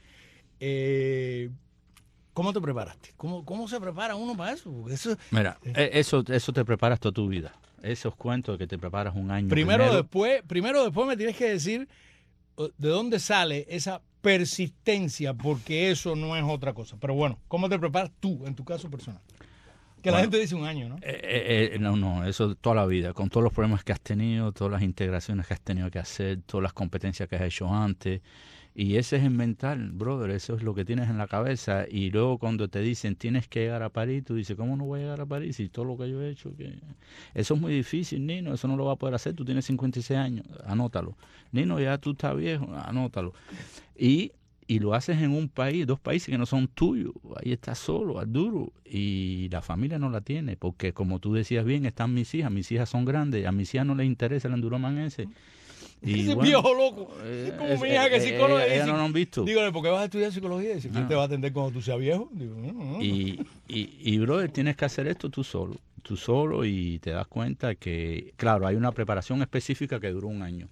eh, ¿cómo te preparaste? ¿Cómo, ¿Cómo se prepara uno para eso? Porque eso Mira, eh, eso, eso te preparas toda tu vida. Esos cuentos que te preparas un año. Primero, primero. después, primero después me tienes que decir de dónde sale esa persistencia, porque eso no es otra cosa. Pero bueno, ¿cómo te preparas tú, en tu caso personal? Que la Bueno, gente dice un año, ¿no? Eh, eh, no, no, eso toda la vida, con todos los problemas que has tenido, todas las integraciones que has tenido que hacer, todas las competencias que has hecho antes. Y ese es el mental, brother, eso es lo que tienes en la cabeza. Y luego cuando te dicen tienes que llegar a París, tú dices, ¿cómo no voy a llegar a París? Y todo lo que yo he hecho, que eso es muy difícil, Nino, eso no lo va a poder hacer. Tú tienes cincuenta y seis años, anótalo. Nino, ya tú estás viejo, anótalo. Y, y lo haces en un país, dos países que no son tuyos. Ahí estás solo, al duro. Y la familia no la tiene, porque como tú decías bien, están mis hijas, mis hijas son grandes, a mis hijas no les interesa el enduroman ese. Y ese bueno, viejo loco. Es como es- mi hija que es eh, psicóloga. ella- y ella dice, no lo han visto. Dígale, ¿por qué vas a estudiar psicología? Y dice, ¿quién No. te va a atender cuando tú seas viejo? Digo, no, no, no. Y, y, y, brother, tienes que hacer esto tú solo, tú solo y te das cuenta que, claro, hay una preparación específica que duró un año.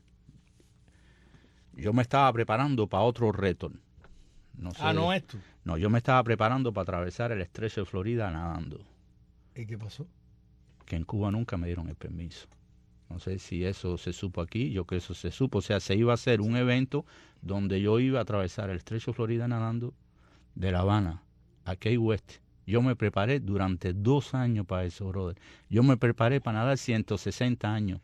Yo me estaba preparando para otro reto. No sé, Ah, no esto. No, yo me estaba preparando para atravesar el estrecho de Florida nadando, ¿Y qué pasó? que en Cuba nunca me dieron el permiso. No sé si eso se supo aquí, yo que eso se supo. O sea, se iba a hacer un evento donde yo iba a atravesar el estrecho de Florida nadando de La Habana a Key West. Yo me preparé durante dos años para eso, brother. Yo me preparé para nadar ciento sesenta años.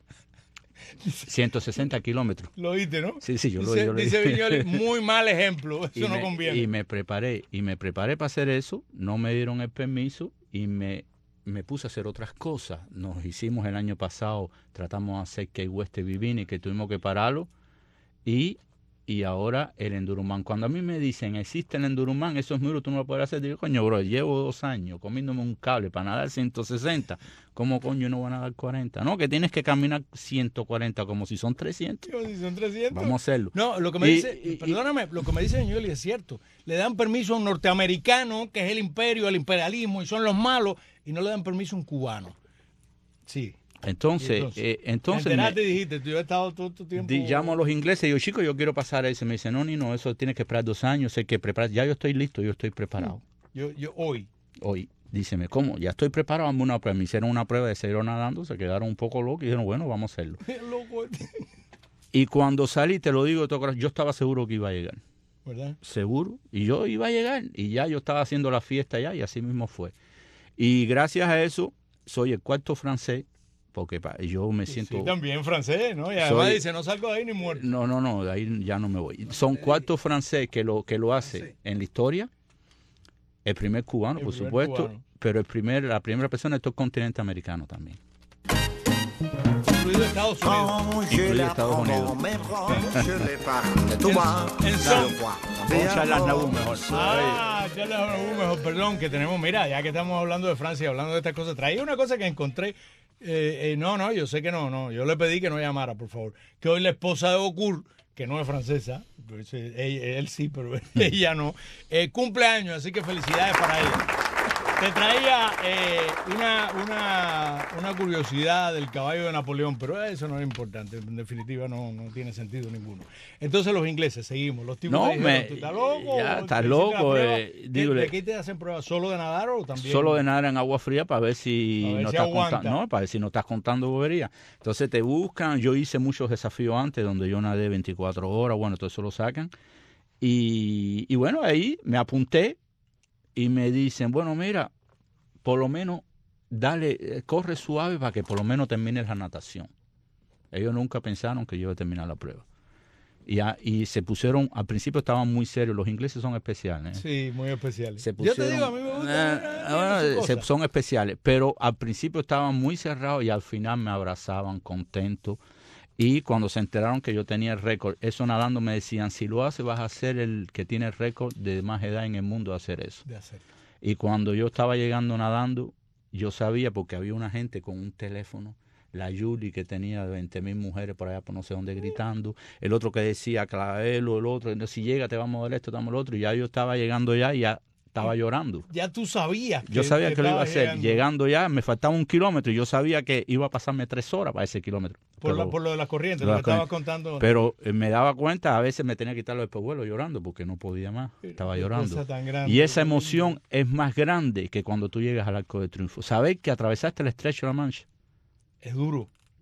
ciento sesenta kilómetros. Lo oíste, ¿no? Sí, sí, yo lo, dice, yo lo dice hice. Viñoles, muy mal ejemplo. Eso y no me, conviene. Y me preparé, y me preparé para hacer eso. No me dieron el permiso y me, me puse a hacer otras cosas. Nos hicimos el año pasado, tratamos de hacer Key West Vivini, que tuvimos que pararlo. Y, y ahora el Enduroman. Cuando a mí me dicen, existe el Enduroman, eso es duro, tú no lo puedes hacer. Digo, coño, bro, llevo dos años comiéndome un cable para nadar ciento sesenta. ¿Cómo coño no voy a nadar cuarenta? No, que tienes que caminar ciento cuarenta como si son trescientos. Como si son trescientos. Vamos a hacerlo. No, lo que me Y- dice, y- perdóname, lo que me dice Viñoles es cierto. Le dan permiso a un norteamericano, que es el imperio, el imperialismo, y son los malos, y no le dan permiso a un cubano. Sí. Entonces, Y entonces, eh, entonces te enteraste me- y dijiste, tú has estado todo tu tiempo... Di- llamo a los ingleses y digo, chicos, yo quiero pasar eso. Me dicen, no, ni no, eso tienes que esperar dos años, hay que preparar. Ya yo estoy listo, yo estoy preparado. Yo, yo hoy. Hoy, díceme, ¿cómo? Ya estoy preparado, hazme una prueba. Me hicieron una prueba de cero nadando, se quedaron un poco locos y dijeron, bueno, vamos a hacerlo. Loco, Y cuando salí, te lo digo de todo corazón, yo estaba seguro que iba a llegar. ¿verdad? Seguro. Y yo iba a llegar. Y ya yo estaba haciendo la fiesta ya y así mismo fue. Y gracias a eso, soy el cuarto francés, porque pa- yo me siento... Sí, también francés, ¿no? Y además Soy- dice, no salgo de ahí ni muerto. No, no, no, de ahí ya no me voy. Son cuatro francés que lo, que lo hace en la historia. El primer cubano, El por primer supuesto, cubano. pero el primer, la primera persona de todo el continente americano también. Incluido Estados Unidos. Incluido Estados Unidos. En son. Vamos a echar las nabú mejor. Ah, ya la uh, mejor, perdón, que tenemos, mira, ya que estamos hablando de Francia y hablando de estas cosas, traía una cosa que encontré. Eh, eh, no, no, yo sé que no, no, yo le pedí que no llamara, por favor. Que hoy la esposa de Okur, que no es francesa, pero ese- él, él sí, pero ella no, eh, cumpleaños, así que felicidades para ella. Te traía eh, una, una, una curiosidad del caballo de Napoleón, pero eso no es importante, en definitiva no, no tiene sentido ninguno. Entonces los ingleses, seguimos, los tipos No, te dijeron, me- ¿tú estás loco? ya, ¿Te estás hiciste loco, la prueba? eh, ¿De- dígole- ¿De qué te hacen pruebas? ¿Solo de nadar o también? Solo de nadar en agua fría para ver si A ver no si estás aguanta. contando, no, para ver si no estás contando bobería. Entonces te buscan, yo hice muchos desafíos antes donde yo nadé veinticuatro horas, bueno, todo eso lo sacan. Y, y bueno, ahí me apunté y me dicen, bueno, mira, por lo menos dale, eh, corre suave para que por lo menos termines la natación. Ellos nunca pensaron que yo iba a terminar la prueba. Y, a- y se pusieron, al principio estaban muy serios, los ingleses son especiales. ¿eh? Sí, muy especiales. Se Yo te pusieron- digo, a mí me gusta. Eh, tiene bueno, su se- cosa. son especiales, pero al principio estaban muy cerrados y al final me abrazaban contentos. Y cuando se enteraron que yo tenía el récord, eso nadando me decían, si lo haces vas a ser el que tiene el récord de más edad en el mundo de hacer eso. De hacer. Y cuando yo estaba llegando nadando, yo sabía porque había una gente con un teléfono, la Yuli que tenía veinte mil mujeres por allá por no sé dónde gritando, el otro que decía Clavelo, el otro, no, si llega te vamos a dar esto, te damos lo otro, y ya yo estaba llegando ya y ya estaba llorando. Ya tú sabías. Yo sabía que lo iba a estabas hacer. llegando. Llegando ya, me faltaba un kilómetro y yo sabía que iba a pasarme tres horas para ese kilómetro. Por, la- Pero- por lo de las corrientes, lo lo de que las estabas contando. Pero eh, me daba cuenta, a veces me tenía que quitar los espejuelos llorando porque no podía más. Estaba qué llorando. cosa tan grande, Y esa qué emoción es más grande que cuando tú llegas al Arco de Triunfo. Saber que atravesaste el estrecho de la Mancha Es duro.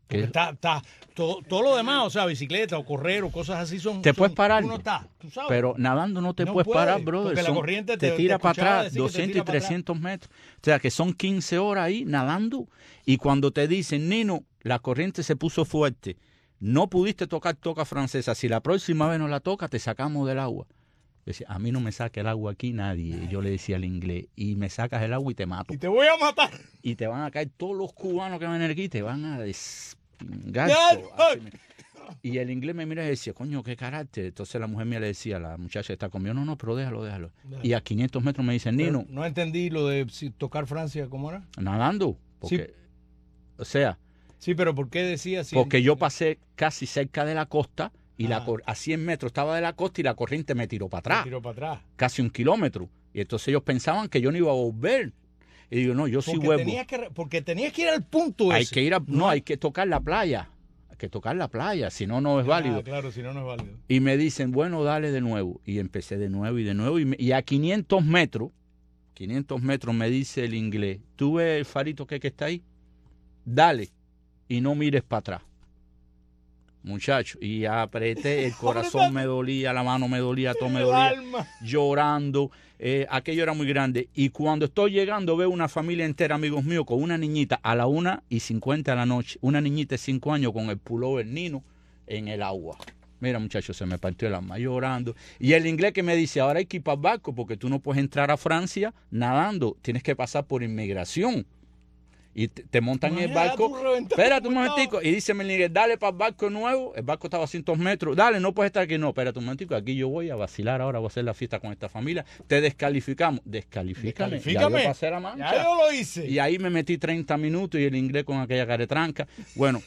Porque está, está, todo, todo lo demás, o sea, bicicleta o correr o cosas así son... Te son, puedes parar, uno está, tú sabes. pero nadando no te No puedes puede, parar, brother. porque la Son- corriente te, te- tira te para escuchaba atrás, decir que te doscientos tira y para atrás. trescientos metros. O sea, que son quince horas ahí nadando. Y cuando te dicen, Nino, la corriente se puso fuerte, no pudiste tocar toca francesa, si la próxima vez no la toca, te sacamos del agua. Yo decía, a mí no me saca el agua aquí nadie. Yo le decía al inglés, y me sacas el agua y te mato. Y te voy a matar. Y te van a caer todos los cubanos que van aquí y te van a despingar. Ya, todo. Así me- Y el inglés me mira y decía, coño, qué carácter. Entonces la mujer mía le decía, la muchacha que está conmigo, no, no, pero déjalo, déjalo. Déjalo. Y a quinientos metros me dice, Nino, Pero no entendí lo de si tocar Francia, ¿cómo era? nadando. Porque, o sea, Sí, pero ¿por qué decía así? porque yo pasé casi cerca de la costa y la Ah. cor- a cien metros estaba de la costa y la corriente me tiró para Me atrás, tiró para atrás. casi un kilómetro. Y entonces ellos pensaban que yo no iba a volver. Y digo, no, yo sí Porque vuelvo. tenías, que, re- porque tenías que ir al punto Hay ese. que ir a, no, hay que tocar la playa. Hay que tocar la playa, si no, no es válido. Ah, claro, si no, no es válido. Y me dicen, bueno, dale de nuevo. Y empecé de nuevo y de nuevo. Y, me- y a quinientos metros, quinientos metros me dice el inglés, ¿tú ves el farito que, que está ahí? Dale y no mires para atrás. Muchacho, y apreté, el corazón me dolía, la mano me dolía, todo me El dolía, alma. llorando. Eh, aquello era muy grande. Y cuando estoy llegando veo una familia entera, amigos míos, con una niñita a la una y cincuenta de la noche, una niñita de cinco años con el pullover Nino en el agua. Mira, muchachos, se me partió el alma llorando. Y el inglés que me dice, ahora hay que ir para el barco porque tú no puedes entrar a Francia nadando, tienes que pasar por inmigración. Y te, te montan en el Imagina, barco. tú reventado, Espérate un reventado. momentico. Y dice el inglés, dale para el barco nuevo. El barco estaba a cientos metros. Dale, no puedes estar aquí. No, espérate un momentico. Aquí yo voy a vacilar ahora, voy a hacer la fiesta con esta familia. Te descalificamos. Descalifícame. Ya Descalifícame. yo pasé la mancha. Ya yo lo hice. Y ahí me metí treinta minutos y el inglés con aquella caretranca. Bueno,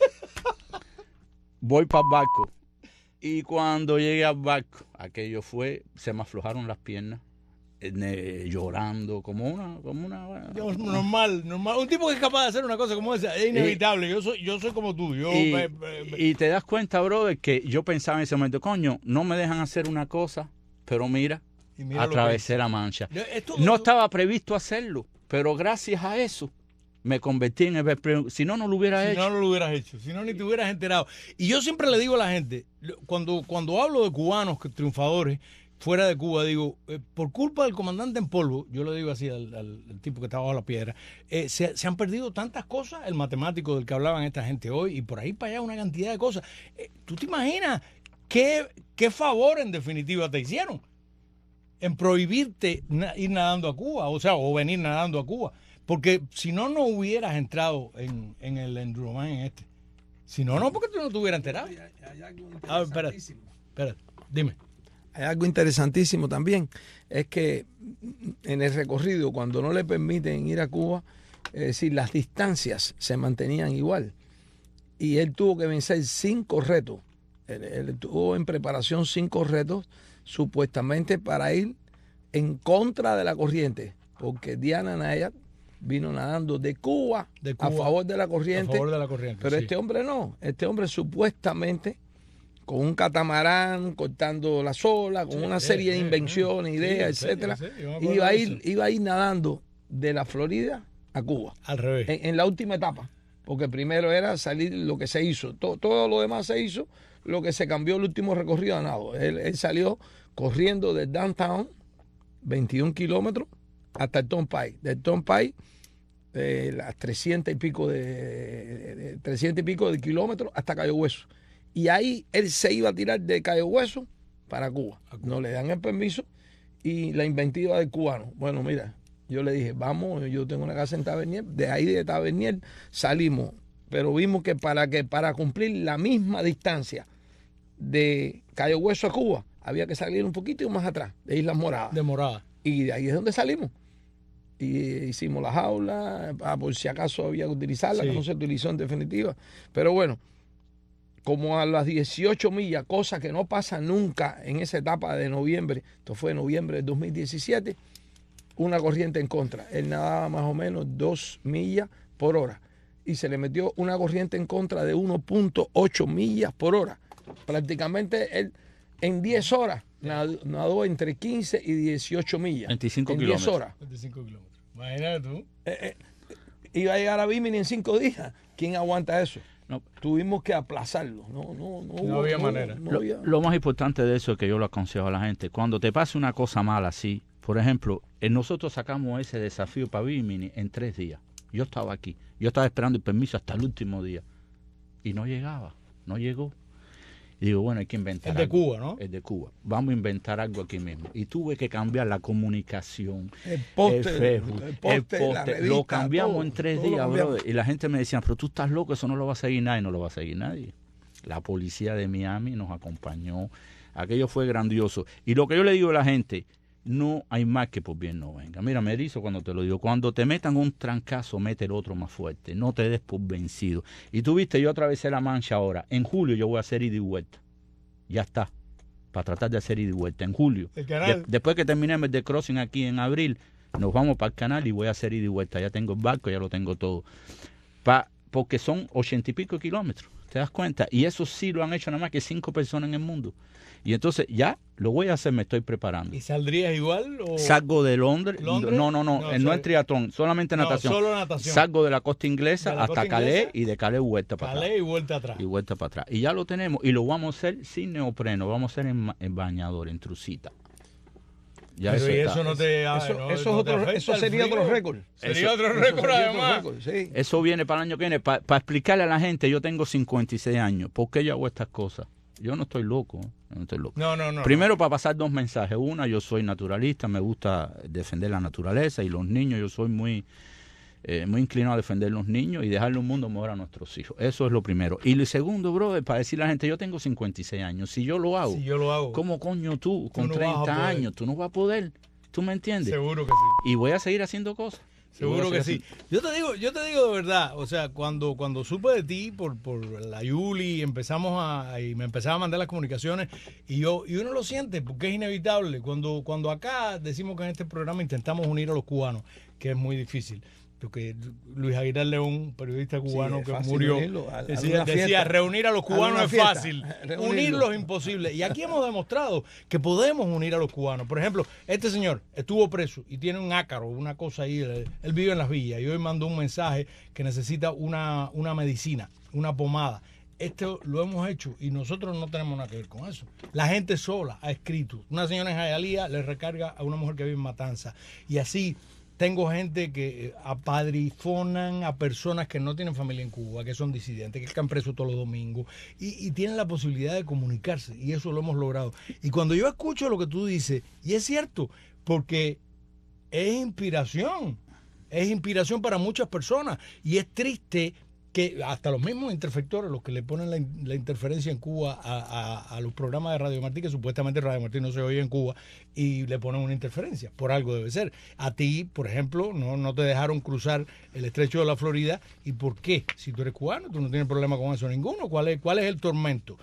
voy para el barco. Y cuando llegué al barco, aquello fue, se me aflojaron las piernas, eh, llorando, como una, como una. Yo, normal, normal. Un tipo que es capaz de hacer una cosa como esa es inevitable. Yo soy, yo soy como tú. Yo Y, me- me- me- y te das cuenta, brother, que yo pensaba en ese momento, coño, no me dejan hacer una cosa, pero mira, Y mira lo que atravesé la mancha. Yo- esto- No estaba previsto hacerlo, pero gracias a eso me convertí en el pre- si no, no lo hubiera Si hecho. no, no lo hubieras hecho. Si no, ni te hubieras enterado. Y yo siempre le digo a la gente, cuando, cuando hablo de cubanos que- triunfadores fuera de Cuba, digo, eh, por culpa del comandante en polvo, yo le digo así al, al- al tipo que estaba bajo la piedra, eh, se, se han perdido tantas cosas, el matemático del que hablaban esta gente hoy, y por ahí para allá una cantidad de cosas. Eh, ¿Tú te imaginas qué, qué favor en definitiva te hicieron en prohibirte na- ir nadando a Cuba, o sea, o venir nadando a Cuba? Porque si no, no hubieras entrado en, en el Enduroman en este. Si no, no, porque tú no te hubieras enterado. A ver, espérate, espérate, dime. Hay algo interesantísimo también, es que en el recorrido, cuando no le permiten ir a Cuba, es decir, las distancias se mantenían igual. Y él tuvo que vencer cinco retos. Él, él tuvo en preparación cinco retos, supuestamente para ir en contra de la corriente, porque Diana Nayar vino nadando de Cuba, De Cuba, a favor de la corriente. a favor de la corriente, Pero sí. este hombre no, este hombre supuestamente con un catamarán, cortando la sola, con Sí, una sí, serie de sí, invenciones, sí, ideas, sí, yo sé, etcétera, yo sé, yo me acuerdo iba a de ir, eso. iba a ir nadando de la Florida a Cuba. Al revés. En, en la última etapa, porque primero era salir lo que se hizo, todo, todo lo demás se hizo, lo que se cambió el último recorrido a nado. Él, él salió corriendo del downtown, veintiún kilómetros, hasta el Turnpike. Del Turnpike, eh, las trescientas y pico de, de- de- trescientos y pico de kilómetros hasta Cayo Hueso. Y ahí él se iba a tirar de Cayo Hueso para Cuba. No le dan el permiso y la inventiva del cubano. Bueno, mira, yo le dije, vamos, yo tengo una casa en Tabernier. De ahí de Tabernier salimos, pero vimos que para que para cumplir la misma distancia de Cayo Hueso a Cuba, había que salir un poquito más atrás, de Islas Moradas. De Morada. Y de ahí es donde salimos. Y hicimos la jaula, ah, por si acaso había que utilizarla, Sí. que no se utilizó en definitiva. Pero bueno, como a las dieciocho millas, cosa que no pasa nunca en esa etapa de noviembre, esto fue noviembre del dos mil diecisiete, una corriente en contra. Él nadaba más o menos dos millas por hora y se le metió una corriente en contra de uno punto ocho millas por hora. Prácticamente él en diez horas nadó, nadó entre quince y dieciocho millas. veinticinco en diez kilómetros. horas. veinticinco kilómetros. Imagínate tú. Iba a llegar a Bimini en cinco días. ¿Quién aguanta eso? no. Tuvimos que aplazarlo. No, no, no, no hubo, había no, manera. No lo, había. lo más importante de eso es que yo lo aconsejo a la gente. Cuando te pase una cosa mala así, por ejemplo, eh, nosotros sacamos ese desafío para Bimini en tres días. Yo estaba aquí. Yo estaba esperando el permiso hasta el último día. Y no llegaba. No llegó. Y digo, bueno, hay que inventar Es de algo. Cuba, ¿no? Es de Cuba. Vamos a inventar algo aquí mismo. Y tuve que cambiar la comunicación, El póster, el Facebook, el póster, el la póster. revista, Lo cambiamos todo, en tres todo lo días, cambiamos. brother. Y la gente me decía, pero tú estás loco, eso no lo va a seguir nadie. No lo va a seguir nadie. La policía de Miami nos acompañó. Aquello fue grandioso. Y lo que yo le digo a la gente, no hay más que por bien no venga. Mira, me erizo cuando te lo digo. Cuando te metan un trancazo, mete el otro más fuerte. No te des por vencido. Y tú viste, yo atravesé la Mancha ahora. En julio yo voy a hacer ida y vuelta. Ya está. Para tratar de hacer ida y vuelta. En julio. El canal. De- después que terminemos el de crossing aquí en abril, nos vamos para el canal y voy a hacer ida y vuelta. Ya tengo el barco, ya lo tengo todo. Pa, porque son ochenta y pico kilómetros. ¿Te das cuenta? Y eso sí lo han hecho nada más que cinco personas en el mundo. Y entonces ya lo voy a hacer, me estoy preparando. ¿Y saldrías igual? O... Salgo de Londres. ¿Londres? No, no, no, No, eh, no soy- es triatlón, solamente No, natación. solo natación. Salgo de la costa inglesa De la hasta costa Calais inglesa. y de Calais vuelta para Calais atrás. y vuelta atrás. Y vuelta para atrás. Y ya lo tenemos. Y lo vamos a hacer sin neopreno, vamos a hacer en, ma- en bañador, en trucita. Ya Pero eso y está. eso no te... ah, Eso, no- eso, no es te otro, afecta eso el sería frío. otro récord. Sería Eso- otro Eso récord sería otro además. récord, sí. Eso viene para el año que viene. Para explicarle a la gente, yo tengo cincuenta y seis años. ¿Por qué yo hago estas cosas? Yo no estoy loco. ¿eh? Yo no estoy loco. No, no, no. Primero, para pasar dos mensajes. Una, yo soy naturalista, me gusta defender la naturaleza y los niños. Yo soy muy, eh, muy inclinado a defender los niños y dejarle un mundo mejor a nuestros hijos. Eso es lo primero. Y lo segundo, brother, para decirle a la gente, yo tengo cincuenta y seis años. Si yo lo hago, Si yo lo hago. ¿cómo coño tú, con no vas a treinta poder. años, tú no vas a poder? ¿Tú me entiendes? Seguro que sí. Y voy a seguir haciendo cosas. Y voy a Seguro que seguir sí. Yo te digo, yo te digo de verdad, o sea, cuando, cuando supe de ti por, por la Yuli, empezamos a, y me empezaba a mandar las comunicaciones, y yo, y uno lo siente, porque es inevitable. Cuando, cuando acá decimos que en este programa intentamos unir a los cubanos, que es muy difícil. Porque Luis Aguilar León, periodista cubano Sí, es que fácil murió, unirlo. A- a decía, una decía, fiesta. reunir a los A cubanos una es fiesta. fácil, Reunirlo. unirlos es imposible. Y aquí hemos demostrado que podemos unir a los cubanos. Por ejemplo, este señor estuvo preso y tiene un ácaro, una cosa ahí, él, él vive en las villas y hoy mandó un mensaje que necesita una, una medicina, una pomada. Esto lo hemos hecho y nosotros no tenemos nada que ver con eso. La gente sola ha escrito. Una señora en Hialeah le recarga a una mujer que vive en Matanza. Y así tengo gente que apadrifonan a personas que no tienen familia en Cuba, que son disidentes, que están presos todos los domingos y, y tienen la posibilidad de comunicarse. Y eso lo hemos logrado. Y cuando yo escucho lo que tú dices, y es cierto, porque es inspiración. Es inspiración para muchas personas. Y es triste que hasta los mismos interfectores, los que le ponen la, la interferencia en Cuba a, a, a los programas de Radio Martí, que supuestamente Radio Martí no se oye en Cuba, y le ponen una interferencia, por algo debe ser. A ti, por ejemplo, no, no te dejaron cruzar el estrecho de la Florida. ¿Y por qué? Si tú eres cubano, tú no tienes problema con eso ninguno. ¿Cuál es, cuál es el tormento?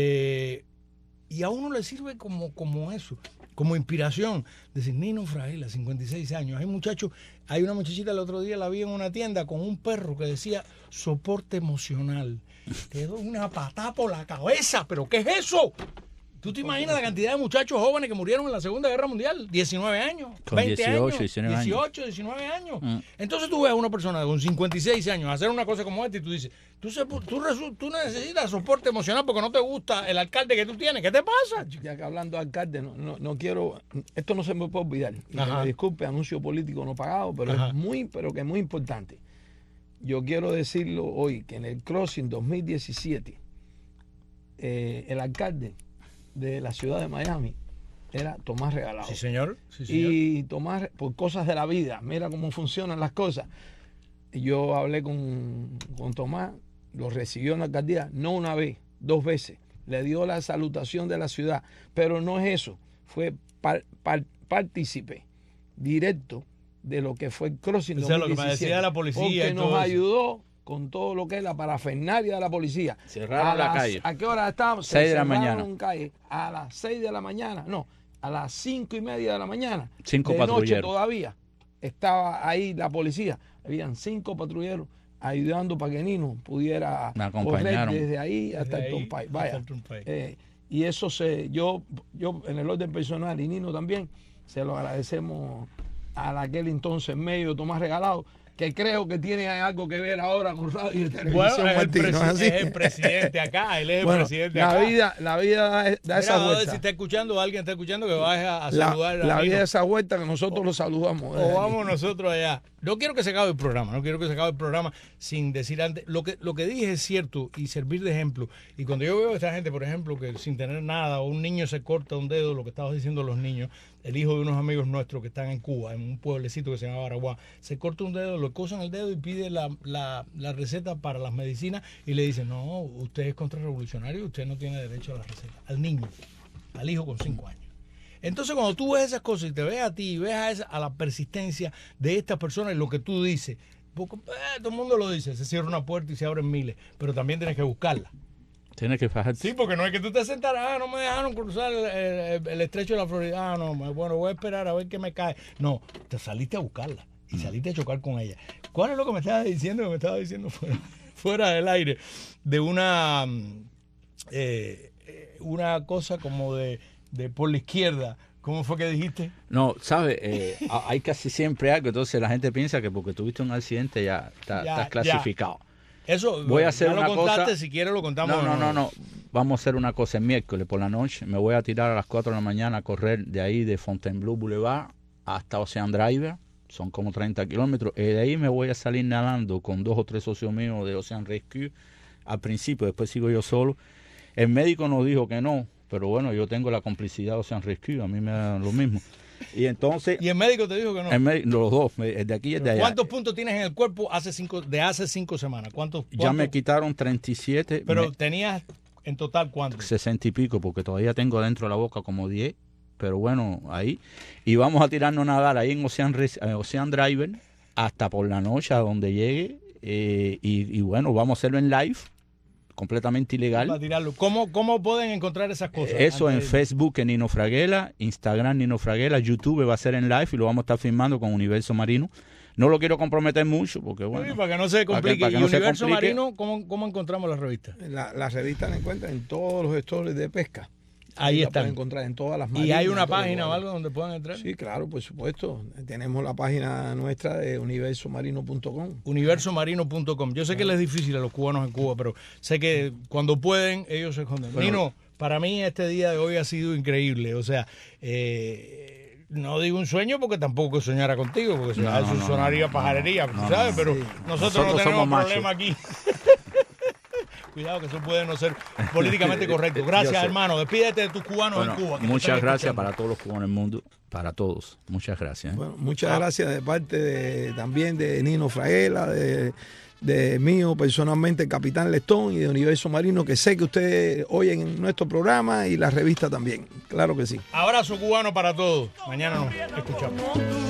Eh, y a uno le sirve como, como eso, como inspiración. Decir, Nino Fraila, cincuenta y seis años. Hay muchachos, hay una muchachita el otro día, la vi en una tienda con un perro que decía soporte emocional. Te doy una patada por la cabeza, pero ¿qué es eso? ¿Tú te imaginas la cantidad de muchachos jóvenes que murieron en la Segunda Guerra Mundial? diecinueve años, Con veinte dieciocho, años, diecinueve años. dieciocho, diecinueve años. Mm. Entonces tú ves a una persona con cincuenta y seis años hacer una cosa como esta y tú dices, tú, se- tú, resu- tú necesitas soporte emocional porque no te gusta el alcalde que tú tienes. ¿Qué te pasa? Ya que hablando de alcalde, no, no, no quiero, esto no se me puede olvidar. Y que Ajá. me disculpe, anuncio político no pagado, pero Ajá. es muy, pero que es muy importante. Yo quiero decirlo hoy, que en el Crossing dos mil diecisiete, eh, el alcalde de la ciudad de Miami era Tomás Regalado. Sí, señor. Sí, señor. Y Tomás, por cosas de la vida, mira cómo funcionan las cosas. Yo hablé con, con Tomás, lo recibió en la alcaldía, no una vez, dos veces. Le dio la salutación de la ciudad, pero no es eso, fue par, par, partícipe directo de lo que fue el Crossing O sea, lo que me dos mil diecisiete, decía la policía porque y nos todo eso. ayudó con todo lo que es la parafernalia de la policía. Cerraron A la las- calle. ¿A qué hora estábamos? Se Seis de la cerraron mañana. calle a las seis de la mañana, no, a las cinco y media de la mañana. Cinco de noche patrulleros. todavía estaba ahí la policía. Habían cinco patrulleros ayudando para que Nino pudiera Me correr acompañaron. desde ahí hasta Desde el ahí Tompay. hasta Vaya. el Tompay. Eh, y eso se, yo, yo en el orden personal y Nino también, se lo agradecemos a aquel entonces medio Tomás Regalado, que creo que tiene algo que ver ahora con radio y televisión. Bueno, es, Martín, el ¿no presi- es así? es el presidente acá, él es Bueno, el presidente la acá. vida, la vida da, da Mira, esa a ver vuelta. si está escuchando, alguien está escuchando, que vaya a La, saludar. la a vida Nino. da esa vuelta que nosotros lo saludamos. desde O aquí. vamos nosotros allá. No quiero que se acabe el programa, no quiero que se acabe el programa sin decir antes. Lo que, lo que dije es cierto y servir de ejemplo. Y cuando yo veo a esta gente, por ejemplo, que sin tener nada, o un niño se corta un dedo, lo que estabas diciendo los niños, el hijo de unos amigos nuestros que están en Cuba, en un pueblecito que se llama Baraguá, se corta un dedo, lo cosan el dedo y pide la, la, la receta para las medicinas y le dicen, no, usted es contrarrevolucionario, usted no tiene derecho a la receta. Al niño, al hijo con cinco años. Entonces, cuando tú ves esas cosas y te ves a ti y ves a, esa, a la persistencia de estas personas y lo que tú dices, porque, eh, todo el mundo lo dice, se cierra una puerta y se abren miles, pero también tienes que buscarla. Tienes que fajarte. Sí, porque no es que tú te sentas, ah, no me dejaron cruzar el, el- el estrecho de la Florida, ah, no, bueno, voy a esperar a ver qué me cae. No, te saliste a buscarla y saliste a chocar con ella. ¿Cuál es lo que me estabas diciendo? Que me estabas diciendo fuera, fuera del aire, de una, eh, una cosa como de, de por la izquierda. ¿Cómo fue que dijiste? No, ¿sabes? Eh, a- hay casi siempre algo, entonces la gente piensa que porque tuviste un accidente ya está- Ya, estás clasificado. Eso, Voy a hacer ya una lo contaste, cosa. si quieres lo contamos. No, no, no, no. Vamos a hacer una cosa el miércoles por la noche. Me voy a tirar a las cuatro de la mañana a correr de ahí de Fontainebleau Boulevard hasta Ocean Driver. Son como treinta kilómetros. Y de ahí me voy a salir nadando con dos o tres socios míos de Ocean Rescue. Al principio, después sigo yo solo. El médico nos dijo que no, pero bueno, yo tengo la complicidad de Ocean Rescue. A mí me da lo mismo. Y entonces... ¿Y el médico te dijo que no? el médico- los dos, el de aquí y el de allá. ¿Cuántos puntos tienes en el cuerpo hace cinco, de hace cinco semanas? ¿Cuántos? Ya cuántos? me quitaron treinta y siete. Pero me- tenías en total cuántos. sesenta y pico, porque todavía tengo dentro de la boca como diez, pero bueno, ahí. Y vamos a tirarnos a nadar ahí en Ocean, Res- eh, Ocean Driver hasta por la noche a donde llegue. eh, y, y bueno, vamos a hacerlo en live, completamente ilegal. Para tirarlo. ¿Cómo, ¿Cómo pueden encontrar esas cosas? Eso en Antes de- Facebook en Nino Fraguela, Instagram Nino Fraguela, YouTube va a ser en live y lo vamos a estar filmando con Universo Marino. No lo quiero comprometer mucho porque bueno. Sí, para que no se para que- complique. para que ¿Y no se Universo complique. Marino, ¿cómo, cómo encontramos la revista? La, la revista la encuentran en todos los gestores de pesca. Ahí la están. pueden encontrar en todas las ¿Y marinas, hay en una todos los página o lugares. algo donde puedan entrar? Sí, claro, por supuesto. Tenemos la página nuestra de universo marino punto com. universo marino punto com. Yo sé que les es difícil a los cubanos en Cuba, pero sé que cuando pueden, ellos se esconden. Bueno. Nino, para mí este día de hoy ha sido increíble. O sea, eh, no digo un sueño porque tampoco soñara contigo, porque si No, eso no, no, sonaría no, pajarería, no, no, ¿sabes? no. Pero Sí. nosotros, Nosotros no tenemos somos machos. problema aquí. Cuidado que eso puede no ser políticamente correcto. Yo Gracias, sé. hermano. Despídete de tus cubanos Bueno, en Cuba. que te muchas están gracias escuchando. para todos los cubanos del mundo, para todos. Muchas gracias. ¿eh? Bueno, muchas gracias de parte de, también de Nino Fraguela, de, de mío personalmente, el Capitán Lestón, y de Universo Marino, que sé que ustedes oyen en nuestro programa y la revista también. Claro que sí. Abrazo cubano para todos. Mañana nos escuchamos.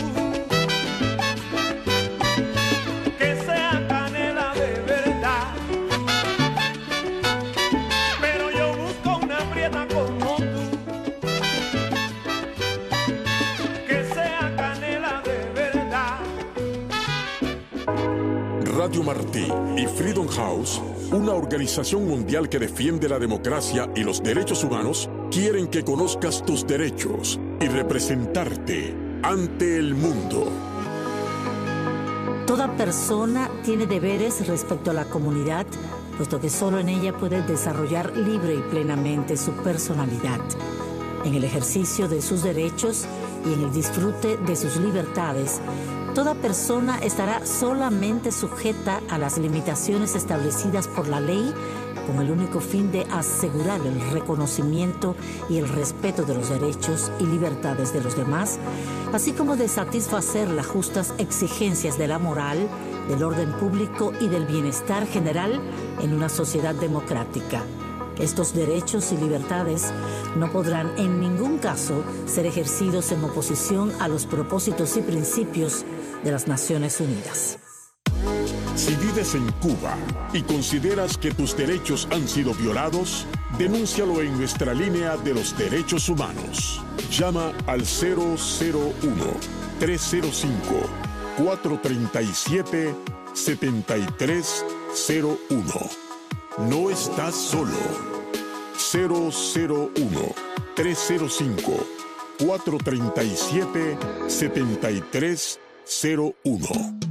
Que sea canela de verdad. Pero yo busco una prieta como tú. Que sea canela de verdad. Radio Martí y Freedom House, una organización mundial que defiende la democracia y los derechos humanos, quieren que conozcas tus derechos y representarte ante el mundo. Toda persona tiene deberes respecto a la comunidad, puesto que solo en ella puede desarrollar libre y plenamente su personalidad. En el ejercicio de sus derechos y en el disfrute de sus libertades, toda persona estará solamente sujeta a las limitaciones establecidas por la ley, con el único fin de asegurar el reconocimiento y el respeto de los derechos y libertades de los demás, así como de satisfacer las justas exigencias de la moral, del orden público y del bienestar general en una sociedad democrática. Estos derechos y libertades no podrán en ningún caso ser ejercidos en oposición a los propósitos y principios de las Naciones Unidas. Si vives en Cuba y consideras que tus derechos han sido violados, denúncialo en nuestra línea de los derechos humanos. Llama al cero cero uno, tres cero cinco, cuatro tres siete, siete tres cero uno. No estás solo. cero cero uno, tres cero cinco, cuatro tres siete, siete tres cero uno.